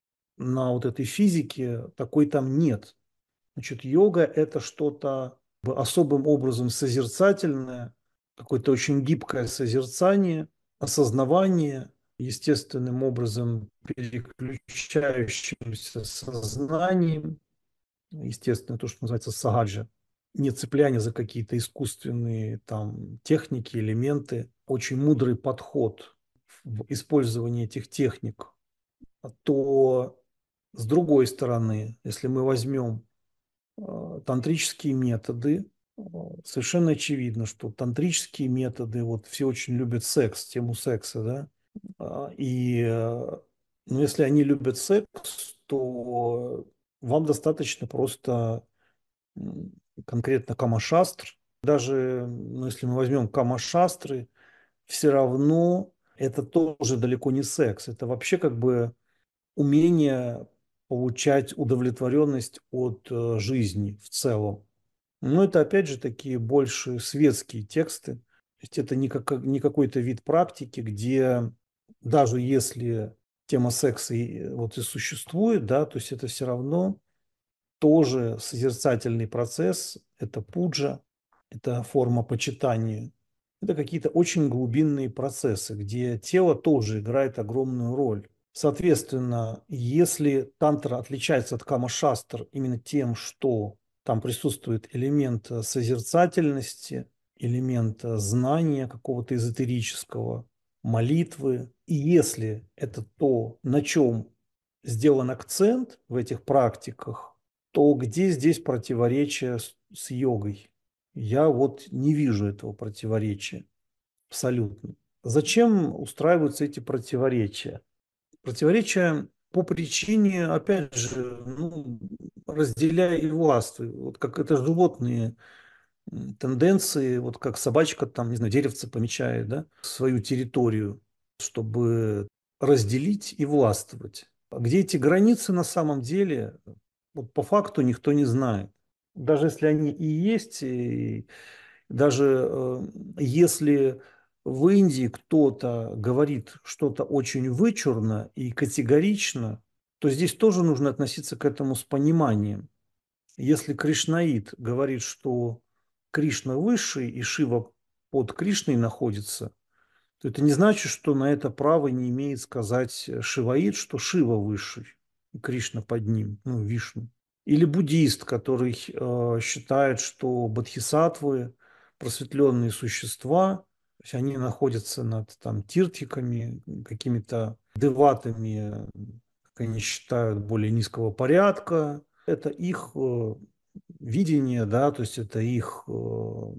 на вот этой физике такой там нет. Значит, йога – это что-то особым образом созерцательное, какое-то очень гибкое созерцание, осознавание, естественным образом переключающимся сознанием, естественно, то, что называется сагаджа, не цепляние за какие-то искусственные там техники, элементы, очень мудрый подход в использовании этих техник, то с другой стороны, если мы возьмем э, тантрические методы, э, совершенно очевидно, что тантрические методы, вот все очень любят секс, тему секса, да, а, и э, ну, если они любят секс, то вам достаточно просто м, конкретно камашастр. Даже ну, если мы возьмем камашастры, все равно это тоже далеко не секс. Это вообще как бы умение получать удовлетворенность от э, жизни в целом. Но это опять же такие больше светские тексты. То есть это не, как, не какой-то вид практики, где даже если тема секса и, вот, и существует, да, то есть это все равно тоже созерцательный процесс, это пуджа, это форма почитания. Это какие-то очень глубинные процессы, где тело тоже играет огромную роль. Соответственно, если тантра отличается от кама-шастр именно тем, что там присутствует элемент э, созерцательности, элемент э, знания какого-то эзотерического, молитвы, и если это то, на чем сделан акцент в этих практиках, то где здесь противоречие с, с йогой? Я вот не вижу этого противоречия абсолютно. Зачем устраиваются эти противоречия? Противоречия по причине, опять же, ну, разделяя и властвуй. Вот как это животные м, тенденции, вот как собачка там, не знаю, деревце помечает, да, свою территорию, чтобы разделить и властвовать. А где эти границы на самом деле, вот по факту никто не знает. Даже если они и есть, и даже э, если в Индии кто-то говорит что-то очень вычурно и категорично, то здесь тоже нужно относиться к этому с пониманием. Если кришнаит говорит, что Кришна высший и Шива под Кришной находится, то это не значит, что на это право не имеет сказать шиваит, что Шива высший и Кришна под ним, ну, Вишну. Или буддист, который э, считает, что бодхисаттвы, просветленные существа, то есть они находятся над там, тиртиками, какими-то деватами, как они считают, более низкого порядка. Это их э, видение, да, то есть это их э,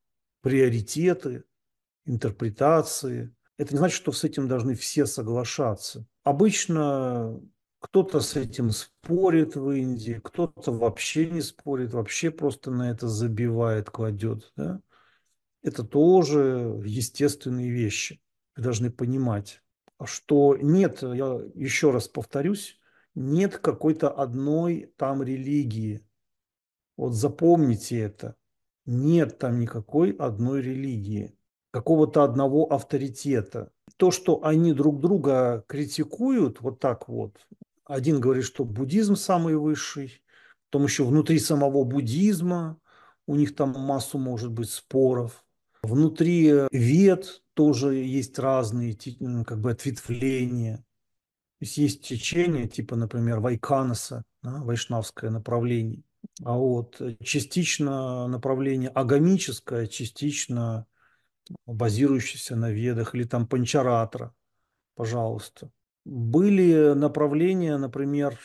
приоритеты, интерпретации. Это не значит, что с этим должны все соглашаться. Обычно кто-то с этим спорит в Индии, кто-то вообще не спорит, вообще просто на это забивает, кладет. Да? Это тоже естественные вещи. Вы должны понимать, что нет, я еще раз повторюсь, нет какой-то одной там религии. Вот запомните это. Нет там никакой одной религии, какого-то одного авторитета. То, что они друг друга критикуют, вот так вот. Один говорит, что буддизм самый высший, потом еще внутри самого буддизма у них там массу может быть споров. Внутри вед тоже есть разные как бы ответвления. То есть есть течение, типа, например, Вайканаса, да, вайшнавское направление. А вот частично направление агамическое, частично базирующееся на ведах, или там панчаратра, пожалуйста. Были направления, например,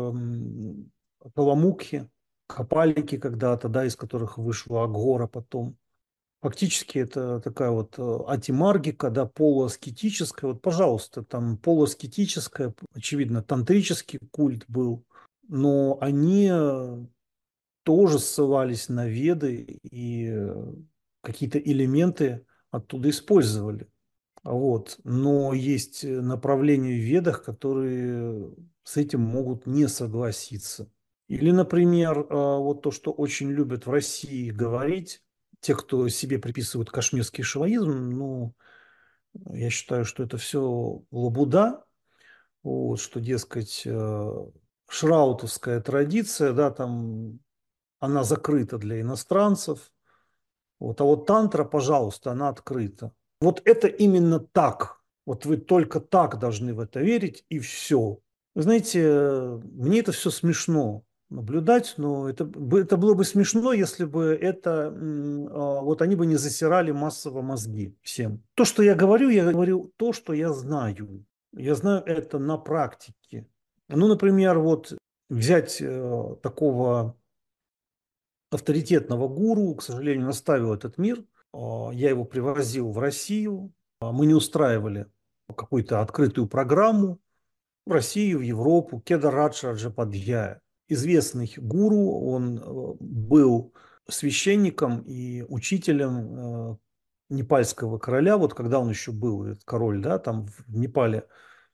эм, Каламукхи, Капалики когда-то, да, из которых вышла Агора потом. Фактически это такая вот э, атимаргика, да, полуаскетическая. Вот, пожалуйста, там полуаскетическая, очевидно, тантрический культ был, но они э, тоже ссылались на Веды и э, какие-то элементы оттуда использовали. Вот. Но есть э, направления в Ведах, которые с этим могут не согласиться. Или, например, э, вот то, что очень любят в России говорить, те, кто себе приписывают кашмирский шиваизм, ну, я считаю, что это все лабуда, вот, что, дескать, э, шраутовская традиция, да, там она закрыта для иностранцев, вот, а вот тантра, пожалуйста, она открыта. Вот это именно так. Вот вы только так должны в это верить, и все. Вы знаете, э, мне это все смешно наблюдать, но это, бы- это было бы смешно, если бы это, м, а, вот они бы не засирали массово мозги всем. То, что я говорю, я говорю то, что я знаю. Я знаю это на практике. Ну, например, вот взять э, такого авторитетного гуру, к сожалению, наставил этот мир. А, Я его привозил в Россию. А, Мы не устраивали какую-то открытую программу в Россию, в Европу. Кедар Радж Раджападья, известный гуру, он э, был священником и учителем э, непальского короля, вот когда он еще был, этот король, да, там в Непале,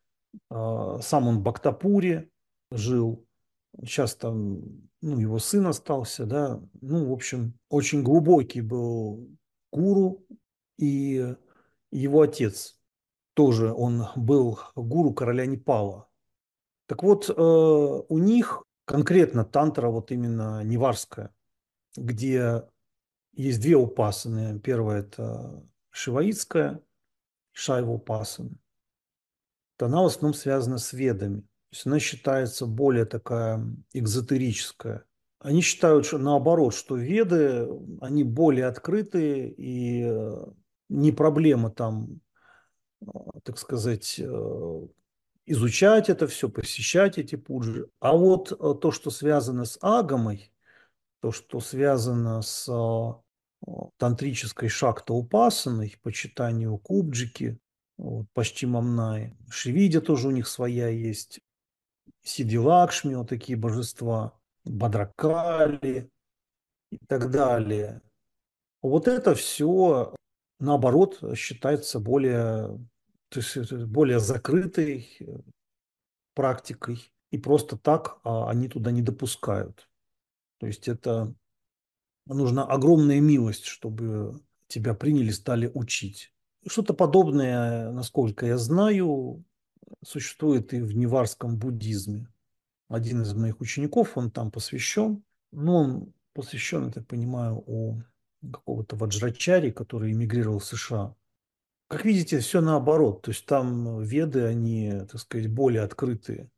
а, сам он в Бхактапуре жил, сейчас там, ну, его сын остался, да, ну, в общем, очень глубокий был гуру, и его отец тоже, он был гуру короля Непала. Так вот, э, у них конкретно тантра вот именно неварская, где есть две упасаны. Первая – это шиваитская, шайва упасана. Она в основном связана с ведами. То есть она считается более такая экзотерическая. Они считают, что наоборот, что веды, они более открытые, и э, не проблема там, э, так сказать, э, изучать это все, посещать эти пуджи. А вот э, то, что связано с агамой, то, что связано с э, тантрической шакта-упасаной, почитанию кубджики, вот, Пашчимамнаи, Шивидя тоже у них своя есть, Сидди Лакшми, вот такие божества, Бадракали и так далее. Вот это все, наоборот, считается более, то есть это более закрытой э, практикой, и просто так а, они туда не допускают. То есть это нужна огромная милость, чтобы тебя приняли, стали учить. Что-то подобное, насколько я знаю, существует и в неварском буддизме. Один из моих учеников, он там посвящен, но он посвящен, я так понимаю, у какого-то ваджрачари, который эмигрировал в США. Как видите, все наоборот. То есть там веды, они, так сказать, более открытые.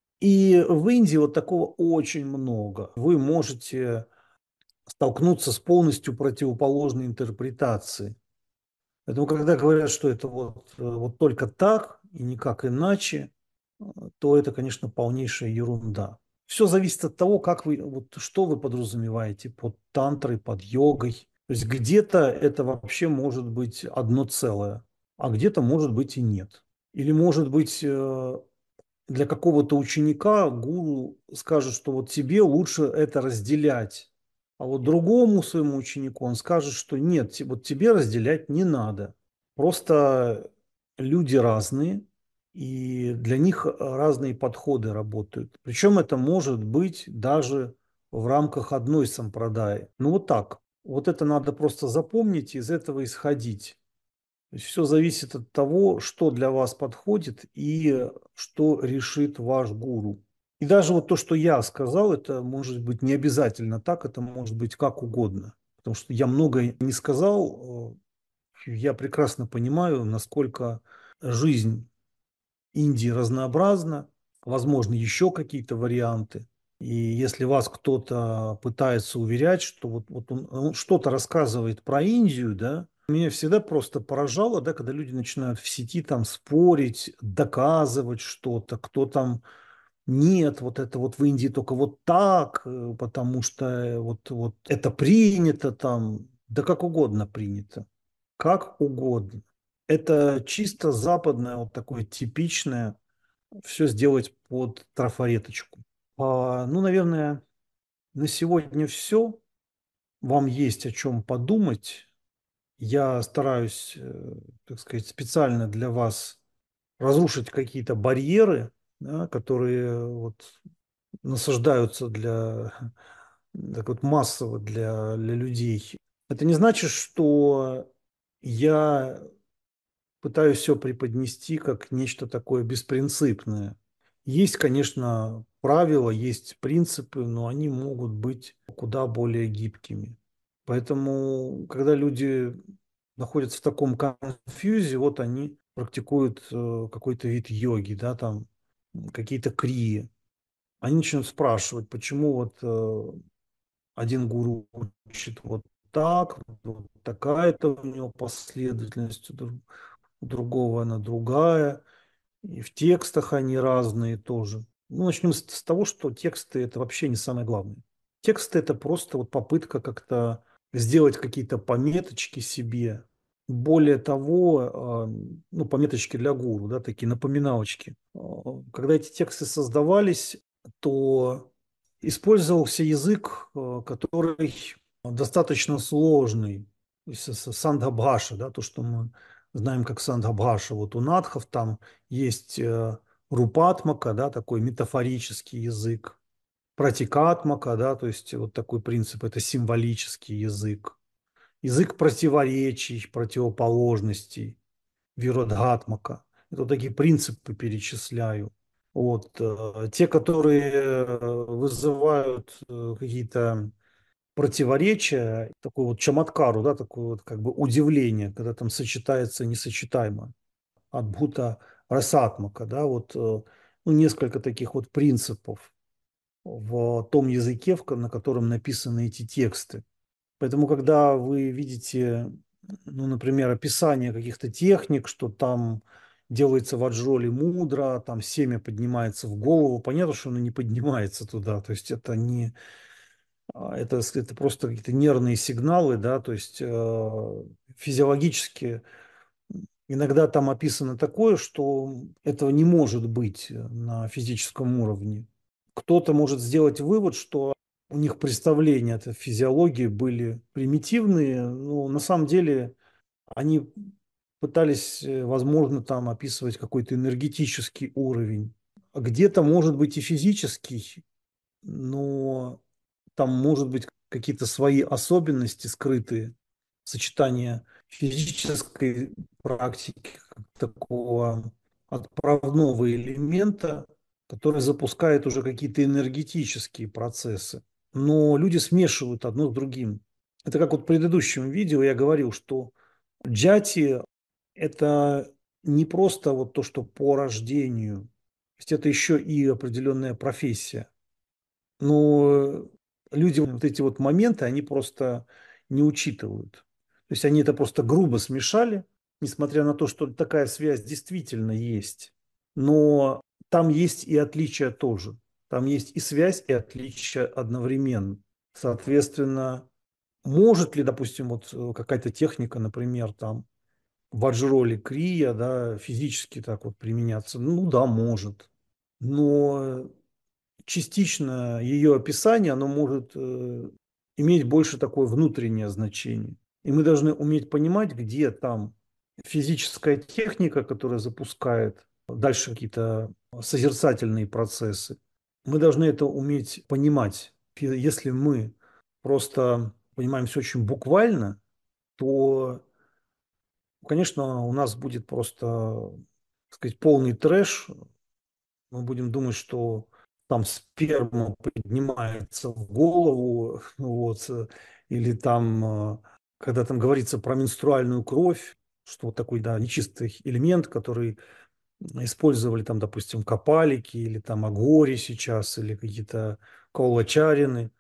И в Индии вот такого очень много. Вы можете столкнуться с полностью противоположной интерпретацией. Поэтому, когда говорят, что это вот, э, вот только так и никак иначе, э, то это, конечно, полнейшая ерунда. Все зависит от того, как вы, вот, что вы подразумеваете под тантрой, под йогой. То есть где-то это вообще может быть одно целое, а где-то может быть и нет. Или может быть э, для какого-то ученика гуру скажет, что вот тебе лучше это разделять, а вот другому своему ученику он скажет, что нет, вот тебе разделять не надо. Просто люди разные, и для них разные подходы работают. Причем это может быть даже в рамках одной сампрадаи. Ну вот так. Вот это надо просто запомнить, из этого исходить. То есть все зависит от того, что для вас подходит и что решит ваш гуру. И даже вот то, что я сказал, это может быть не обязательно так, это может быть как угодно. Потому что я многое не сказал, э, я прекрасно понимаю, насколько жизнь Индии разнообразна, возможно, еще какие-то варианты. И если вас кто-то пытается уверять, что вот, вот он, он что-то рассказывает про Индию, да, меня всегда просто поражало, да, когда люди начинают в сети там спорить, доказывать что-то, кто там нет, вот это вот в Индии только вот так, э, потому что э, вот, вот это принято там, да как угодно принято, как угодно. Это чисто западное, вот такое типичное, все сделать под трафареточку. А, ну, наверное, на сегодня все. Вам есть о чем подумать. Я стараюсь, э, так сказать, специально для вас разрушить какие-то барьеры, да, которые вот насаждаются для так вот массово для, для людей. Это не значит, что я пытаюсь все преподнести как нечто такое беспринципное. Есть, конечно, правила, есть принципы, но они могут быть куда более гибкими. Поэтому, когда люди находятся в таком конфьюзе, вот они практикуют э, какой-то вид йоги, да, там какие-то крии. Они начинают спрашивать, почему вот э, один гуру учит вот так, вот такая-то у него последовательность, у друг- у другого она другая. И в текстах они разные тоже. Ну, начнем с, с того, что тексты – это вообще не самое главное. Тексты – это просто вот попытка как-то сделать какие-то пометочки себе. Более того, э, ну, пометочки для гуру, да, такие напоминалочки. Э, Когда эти тексты создавались, то использовался язык, э, который достаточно сложный, то есть с- сандхабхаша, да, то, что мы знаем как сандхабхаша. Вот у надхов там есть э, рупатмака, да, такой метафорический язык, пратикатмака, да, то есть вот такой принцип, это символический язык. язык противоречий, противоположностей, Вирадхатмака. Это вот такие принципы перечисляю. Вот, э, те, которые э, вызывают э, какие-то противоречия, такой вот чаматкару, да, такое вот как бы удивление, когда там сочетается несочетаемо. Адбхута расатмака, да, вот э, ну, несколько таких вот принципов в том языке, в ко- на котором написаны эти тексты. Поэтому, когда вы видите, ну, например, описание каких-то техник, что там делается в аджоле мудро, там семя поднимается в голову, понятно, что оно не поднимается туда, то есть это не, а, это, с- это просто какие-то нервные сигналы, да, то есть э, физиологически иногда там описано такое, что этого не может быть э, на физическом уровне. Кто-то может сделать вывод, что у них представления о физиологии были примитивные, но на самом деле они пытались, э, возможно, там описывать какой-то энергетический уровень. А где-то может быть и физический, но там может быть какие-то свои особенности скрытые, сочетание физической практики, как такого отправного элемента, который запускает уже какие-то энергетические процессы. Но люди смешивают одно с другим. Это как вот в предыдущем видео я говорил, что джати– это не просто вот то, что по рождению, то есть это еще и определенная профессия. Но люди вот эти вот моменты, они просто не учитывают. То есть они это просто грубо смешали, несмотря на то, что такая связь действительно есть. Но там есть и отличия тоже. Там есть и связь, и отличия одновременно. Соответственно, может ли, допустим, вот э, какая-то техника, например, там ваджроли крия, да, физически так вот применяться? Ну да, может. Но частично ее описание, оно может э, иметь больше такое внутреннее значение. И мы должны уметь понимать, где там физическая техника, которая запускает дальше какие-то созерцательные процессы. Мы должны это уметь понимать. Если мы просто понимаем все очень буквально, то, конечно, у нас будет просто, так сказать, полный трэш. Мы будем думать, что там сперма поднимается в голову, вот, э, или там, э, когда там говорится про менструальную кровь, что вот такой, да, нечистый элемент, который использовали там, допустим, копалики или там агори сейчас, или какие-то каулачарины.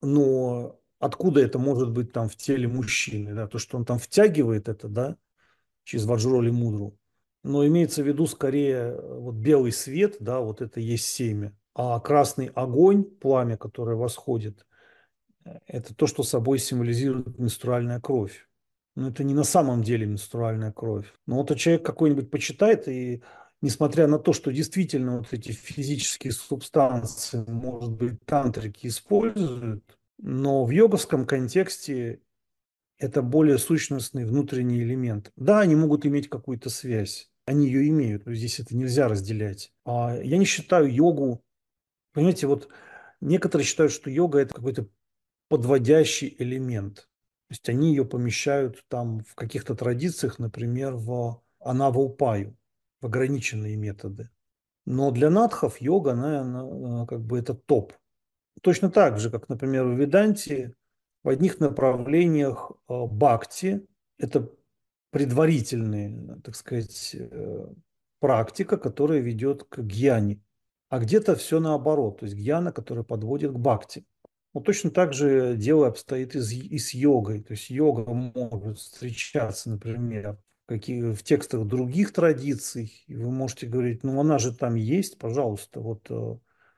Но откуда это может быть там в теле мужчины, да, то, что он там втягивает это, да, через ваджроли мудру. Но имеется в виду скорее э, вот белый свет, да, вот это есть семя. А красный огонь, пламя, которое восходит, э, это то, что собой символизирует менструальная кровь. Но это не на самом деле менструальная кровь. Но вот человек какой-нибудь почитает, и несмотря на то, что действительно вот эти физические субстанции, может быть, тантрики используют, но в йоговском контексте это более сущностный внутренний элемент. Да, они могут иметь какую-то связь. Они ее имеют, но здесь это нельзя разделять. А я не считаю йогу, понимаете, вот некоторые считают, что йога это какой-то подводящий элемент. То есть они ее помещают там в каких-то традициях, например, в анаваупаю, в ограниченные методы. Но для надхов йога, она, она, как бы это топ. Точно так же, как, например, в Веданте, в одних направлениях э, бхакти– это предварительная, так сказать, э, практика, которая ведет к гьяне. А где-то все наоборот, то есть гьяна, которая подводит к бхакти. Вот точно так же дело обстоит и с, и с йогой. То есть йога может встречаться, например, в, каких, в текстах других традиций, и вы можете говорить, ну она же там есть, пожалуйста, вот э,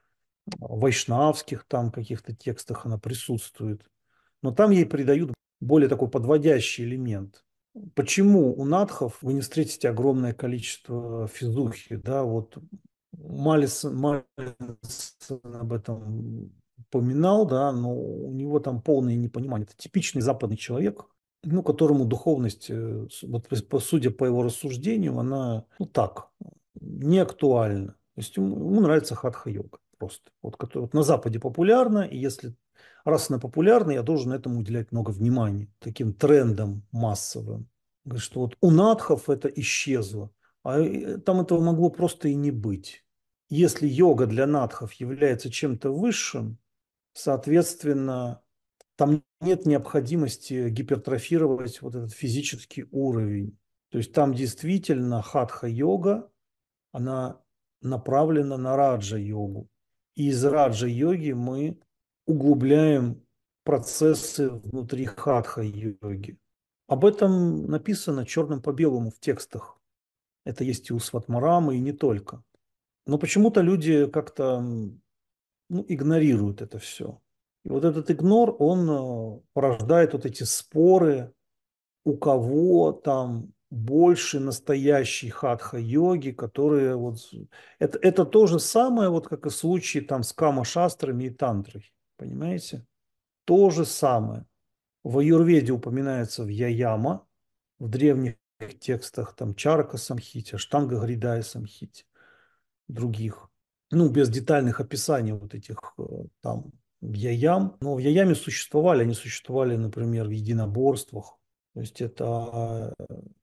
вайшнавских там каких-то текстах она присутствует. Но там ей придают более такой подводящий элемент. Почему у надхов вы не встретите огромное количество физухи? Да, вот Малис, Малис об этом упоминал, да, но у него там полное непонимание. Это типичный западный человек, ну, которому духовность, э, вот, по- судя по его рассуждению, она, ну так, не актуальна. То есть ему, ему нравится хатха-йога просто. Вот, который, вот на Западе популярна, и если раз она популярна, я должен этому уделять много внимания, таким трендам массовым. Говорит, что вот у надхов это исчезло, а э, там этого могло просто и не быть. Если йога для надхов является чем-то высшим, соответственно, там нет необходимости гипертрофировать вот этот физический уровень. То есть там действительно хатха-йога, она направлена на раджа-йогу. И из раджа-йоги мы углубляем процессы внутри хатха-йоги. Об этом написано черным по белому в текстах. Это есть и у Сватмарамы, и не только. Но почему-то люди как-то ну, игнорируют это все. И вот этот игнор, он э, порождает вот эти споры, у кого там больше настоящей хатха-йоги, которые вот... Это, это то же самое, вот как и в случае там с кама-шастрами и тантрой. Понимаете? То же самое. В аюрведе упоминается в Яяма, в древних текстах там Чарака Самхити, Аштанга Гридая Самхити, других. Ну, без детальных описаний вот этих э, там Яям. Но в Яяме существовали, они существовали, например, в единоборствах. То есть это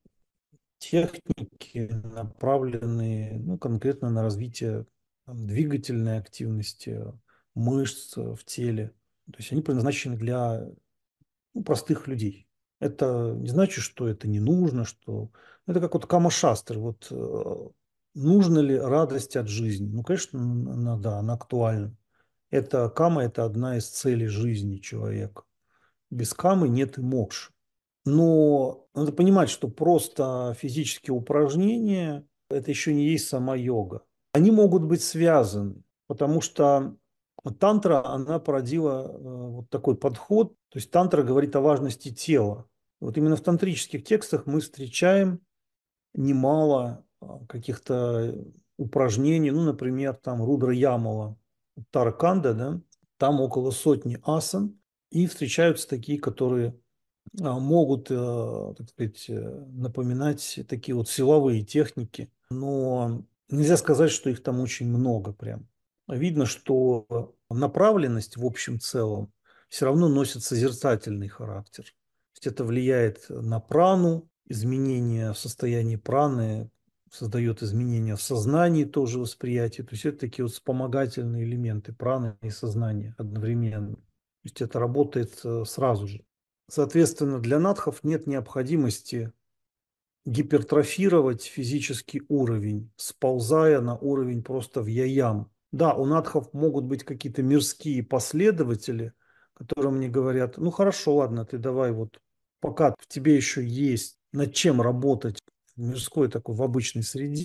техники, направленные ну, конкретно на развитие там, двигательной активности, мышц в теле. То есть они предназначены для ну, простых людей. Это не значит, что это не нужно, что... Это как вот камашастр. Вот э, нужна ли радость от жизни? Ну, конечно, она, да, она актуальна. Это кама– это одна из целей жизни человека. Без камы нет и мокши. Но надо понимать, что просто физические упражнения– это еще не есть сама йога. Они могут быть связаны, потому что тантра, она породила э, вот такой подход. То есть тантра говорит о важности тела. Вот именно в тантрических текстах мы встречаем немало а, каких-то упражнений, ну, например, там Рудра Ямала, Тараканда, да, там около сотни асан, и встречаются такие, которые а, могут, э, так сказать, э, напоминать такие вот силовые техники, но нельзя сказать, что их там очень много прям. Видно, что направленность в общем целом все равно носит созерцательный характер. То есть это влияет на прану, изменения в состоянии праны создает изменения в сознании тоже восприятие. То есть это такие вот вспомогательные элементы праны и сознания одновременно. То есть это работает э, сразу же. Соответственно, для надхов нет необходимости гипертрофировать физический уровень, сползая на уровень просто в яям. Да, у надхов могут быть какие-то мирские последователи, которые мне говорят, ну хорошо, ладно, ты давай вот, пока в тебе еще есть над чем работать в мирской такой, в обычной среде,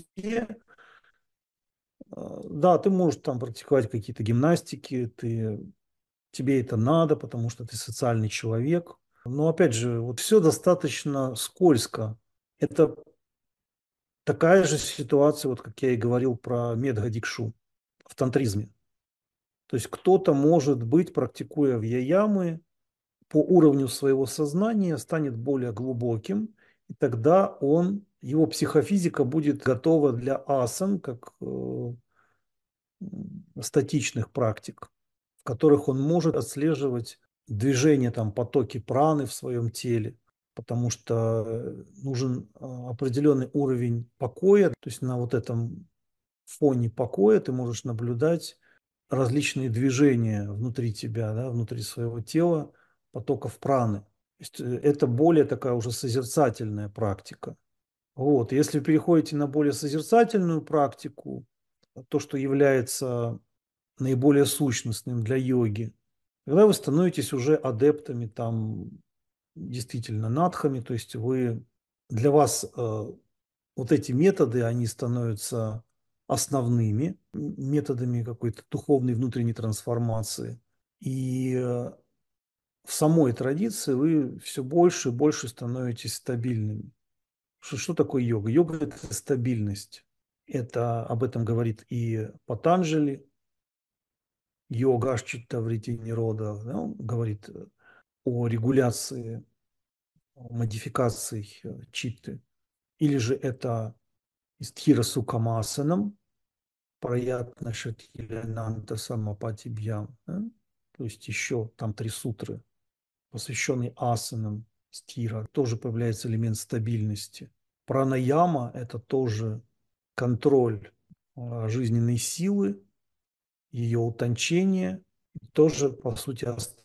да, ты можешь там практиковать какие-то гимнастики, ты, тебе это надо, потому что ты социальный человек. Но опять же, вот все достаточно скользко. Это такая же ситуация, вот как я и говорил про медхадикшу в тантризме. То есть кто-то, может быть, практикуя в яямы, по уровню своего сознания станет более глубоким, и тогда он, его психофизика будет готова для асан, как э, статичных практик, в которых он может отслеживать движение, там, потоки праны в своем теле, потому что э, нужен э, определенный уровень покоя, то есть на вот этом фоне покоя ты можешь наблюдать различные движения внутри тебя, да, внутри своего тела, потоков праны. То есть э, это более такая уже созерцательная практика. Вот. Если вы переходите на более созерцательную практику, то, что является наиболее сущностным для йоги, тогда вы становитесь уже адептами там действительно надхами, то есть вы, для вас э, вот эти методы, они становятся основными методами какой-то духовной внутренней трансформации. И э, в самой традиции вы все больше и больше становитесь стабильными. Что, что такое йога? Йога– это стабильность. Это об этом говорит и Патанджали, йога Ашчита Врити Нирода, да, он говорит о регуляции, о модификации э, читты. Или же это Истхира Сукамасанам, Праятна Шатхирананта Самапатибьям. Да? то есть еще там три сутры, посвященные асанам, стира, тоже появляется элемент стабильности. Пранаяма – это тоже контроль а, жизненной силы, ее утончение, тоже, по сути,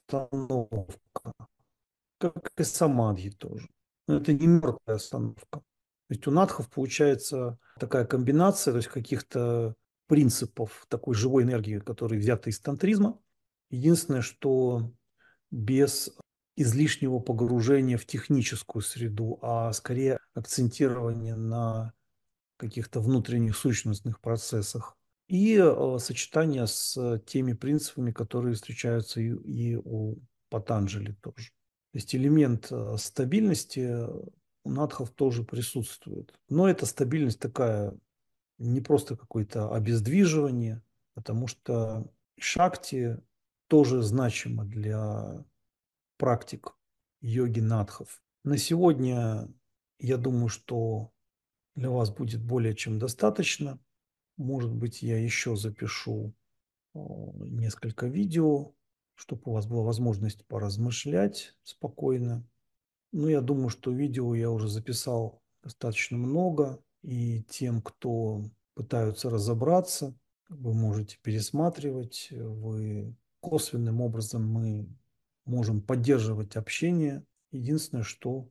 остановка, как и самадхи тоже. Но это не мертвая остановка. То есть у надхов получается такая комбинация, то есть каких-то принципов такой живой энергии, которые взяты из тантризма. Единственное, что без излишнего погружения в техническую среду, а скорее акцентирование на каких-то внутренних сущностных процессах. И э, сочетание с теми принципами, которые встречаются и, и у Патанджали тоже. То есть элемент э, стабильности у надхов тоже присутствует. Но эта стабильность такая не просто какое-то обездвиживание, потому что шакти тоже значимо для практик йоги надхов. На сегодня я думаю, что для вас будет более чем достаточно. Может быть, я еще запишу о, несколько видео, чтобы у вас была возможность поразмышлять спокойно. Ну, я думаю, что видео я уже записал достаточно много, и тем, кто пытаются разобраться, вы можете пересматривать, вы косвенным образом мы можем поддерживать общение. Единственное, что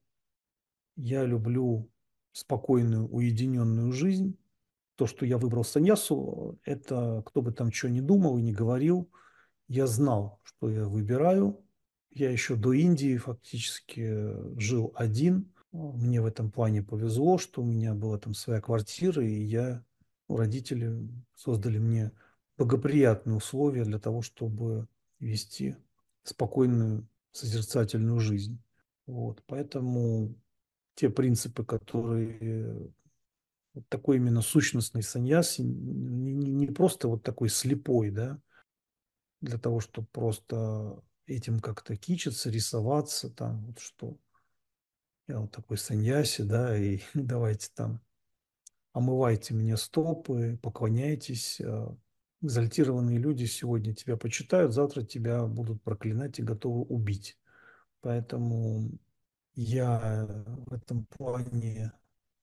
я люблю спокойную, уединенную жизнь. То, что я выбрал саньясу, это кто бы там что ни думал и не говорил, я знал, что я выбираю. Я еще до Индии фактически жил один. Мне в этом плане повезло, что у меня была там своя квартира, и я, ну, родители создали мне благоприятные условия для того, чтобы вести спокойную, созерцательную жизнь. Вот, поэтому те принципы, которые вот такой именно сущностный саньяси, не, не, не просто вот такой слепой, да, для того, чтобы просто этим как-то кичиться, рисоваться, там, вот что я вот такой саньяси, да, и давайте там омывайте мне стопы, поклоняйтесь. а Экзальтированные люди сегодня тебя почитают, завтра тебя будут проклинать и готовы убить. Поэтому я в этом плане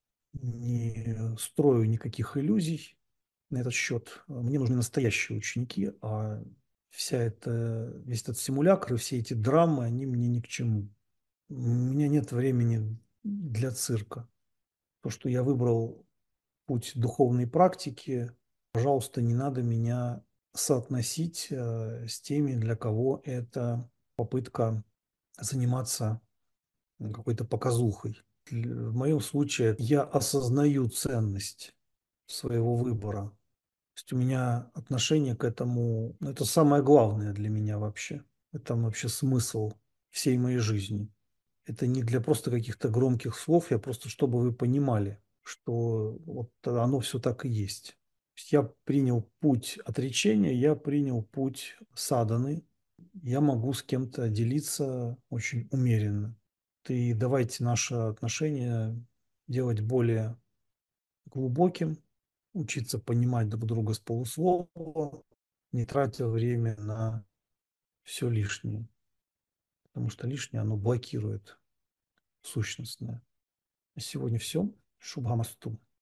не строю никаких иллюзий на этот счет. Мне нужны настоящие ученики, а вся эта, весь этот симулякр и все эти драмы, они мне ни к чему. У меня нет времени для цирка. То, что я выбрал путь духовной практики, пожалуйста, не надо меня соотносить э, с теми, для кого это попытка заниматься какой-то показухой. В моем случае я осознаю ценность своего выбора. То есть у меня отношение к этому, ну, это самое главное для меня вообще. Это вообще смысл всей моей жизни. Это не для просто каких-то громких слов, я просто, чтобы вы понимали, что вот оно все так и есть. То есть я принял путь отречения, я принял путь садханы, я могу с кем-то делиться очень умеренно. И давайте наши отношения делать более глубоким, учиться понимать друг друга с полуслова, не тратя время на все лишнее, потому что лишнее оно блокирует сущностное. На сегодня все. Шубхамасту.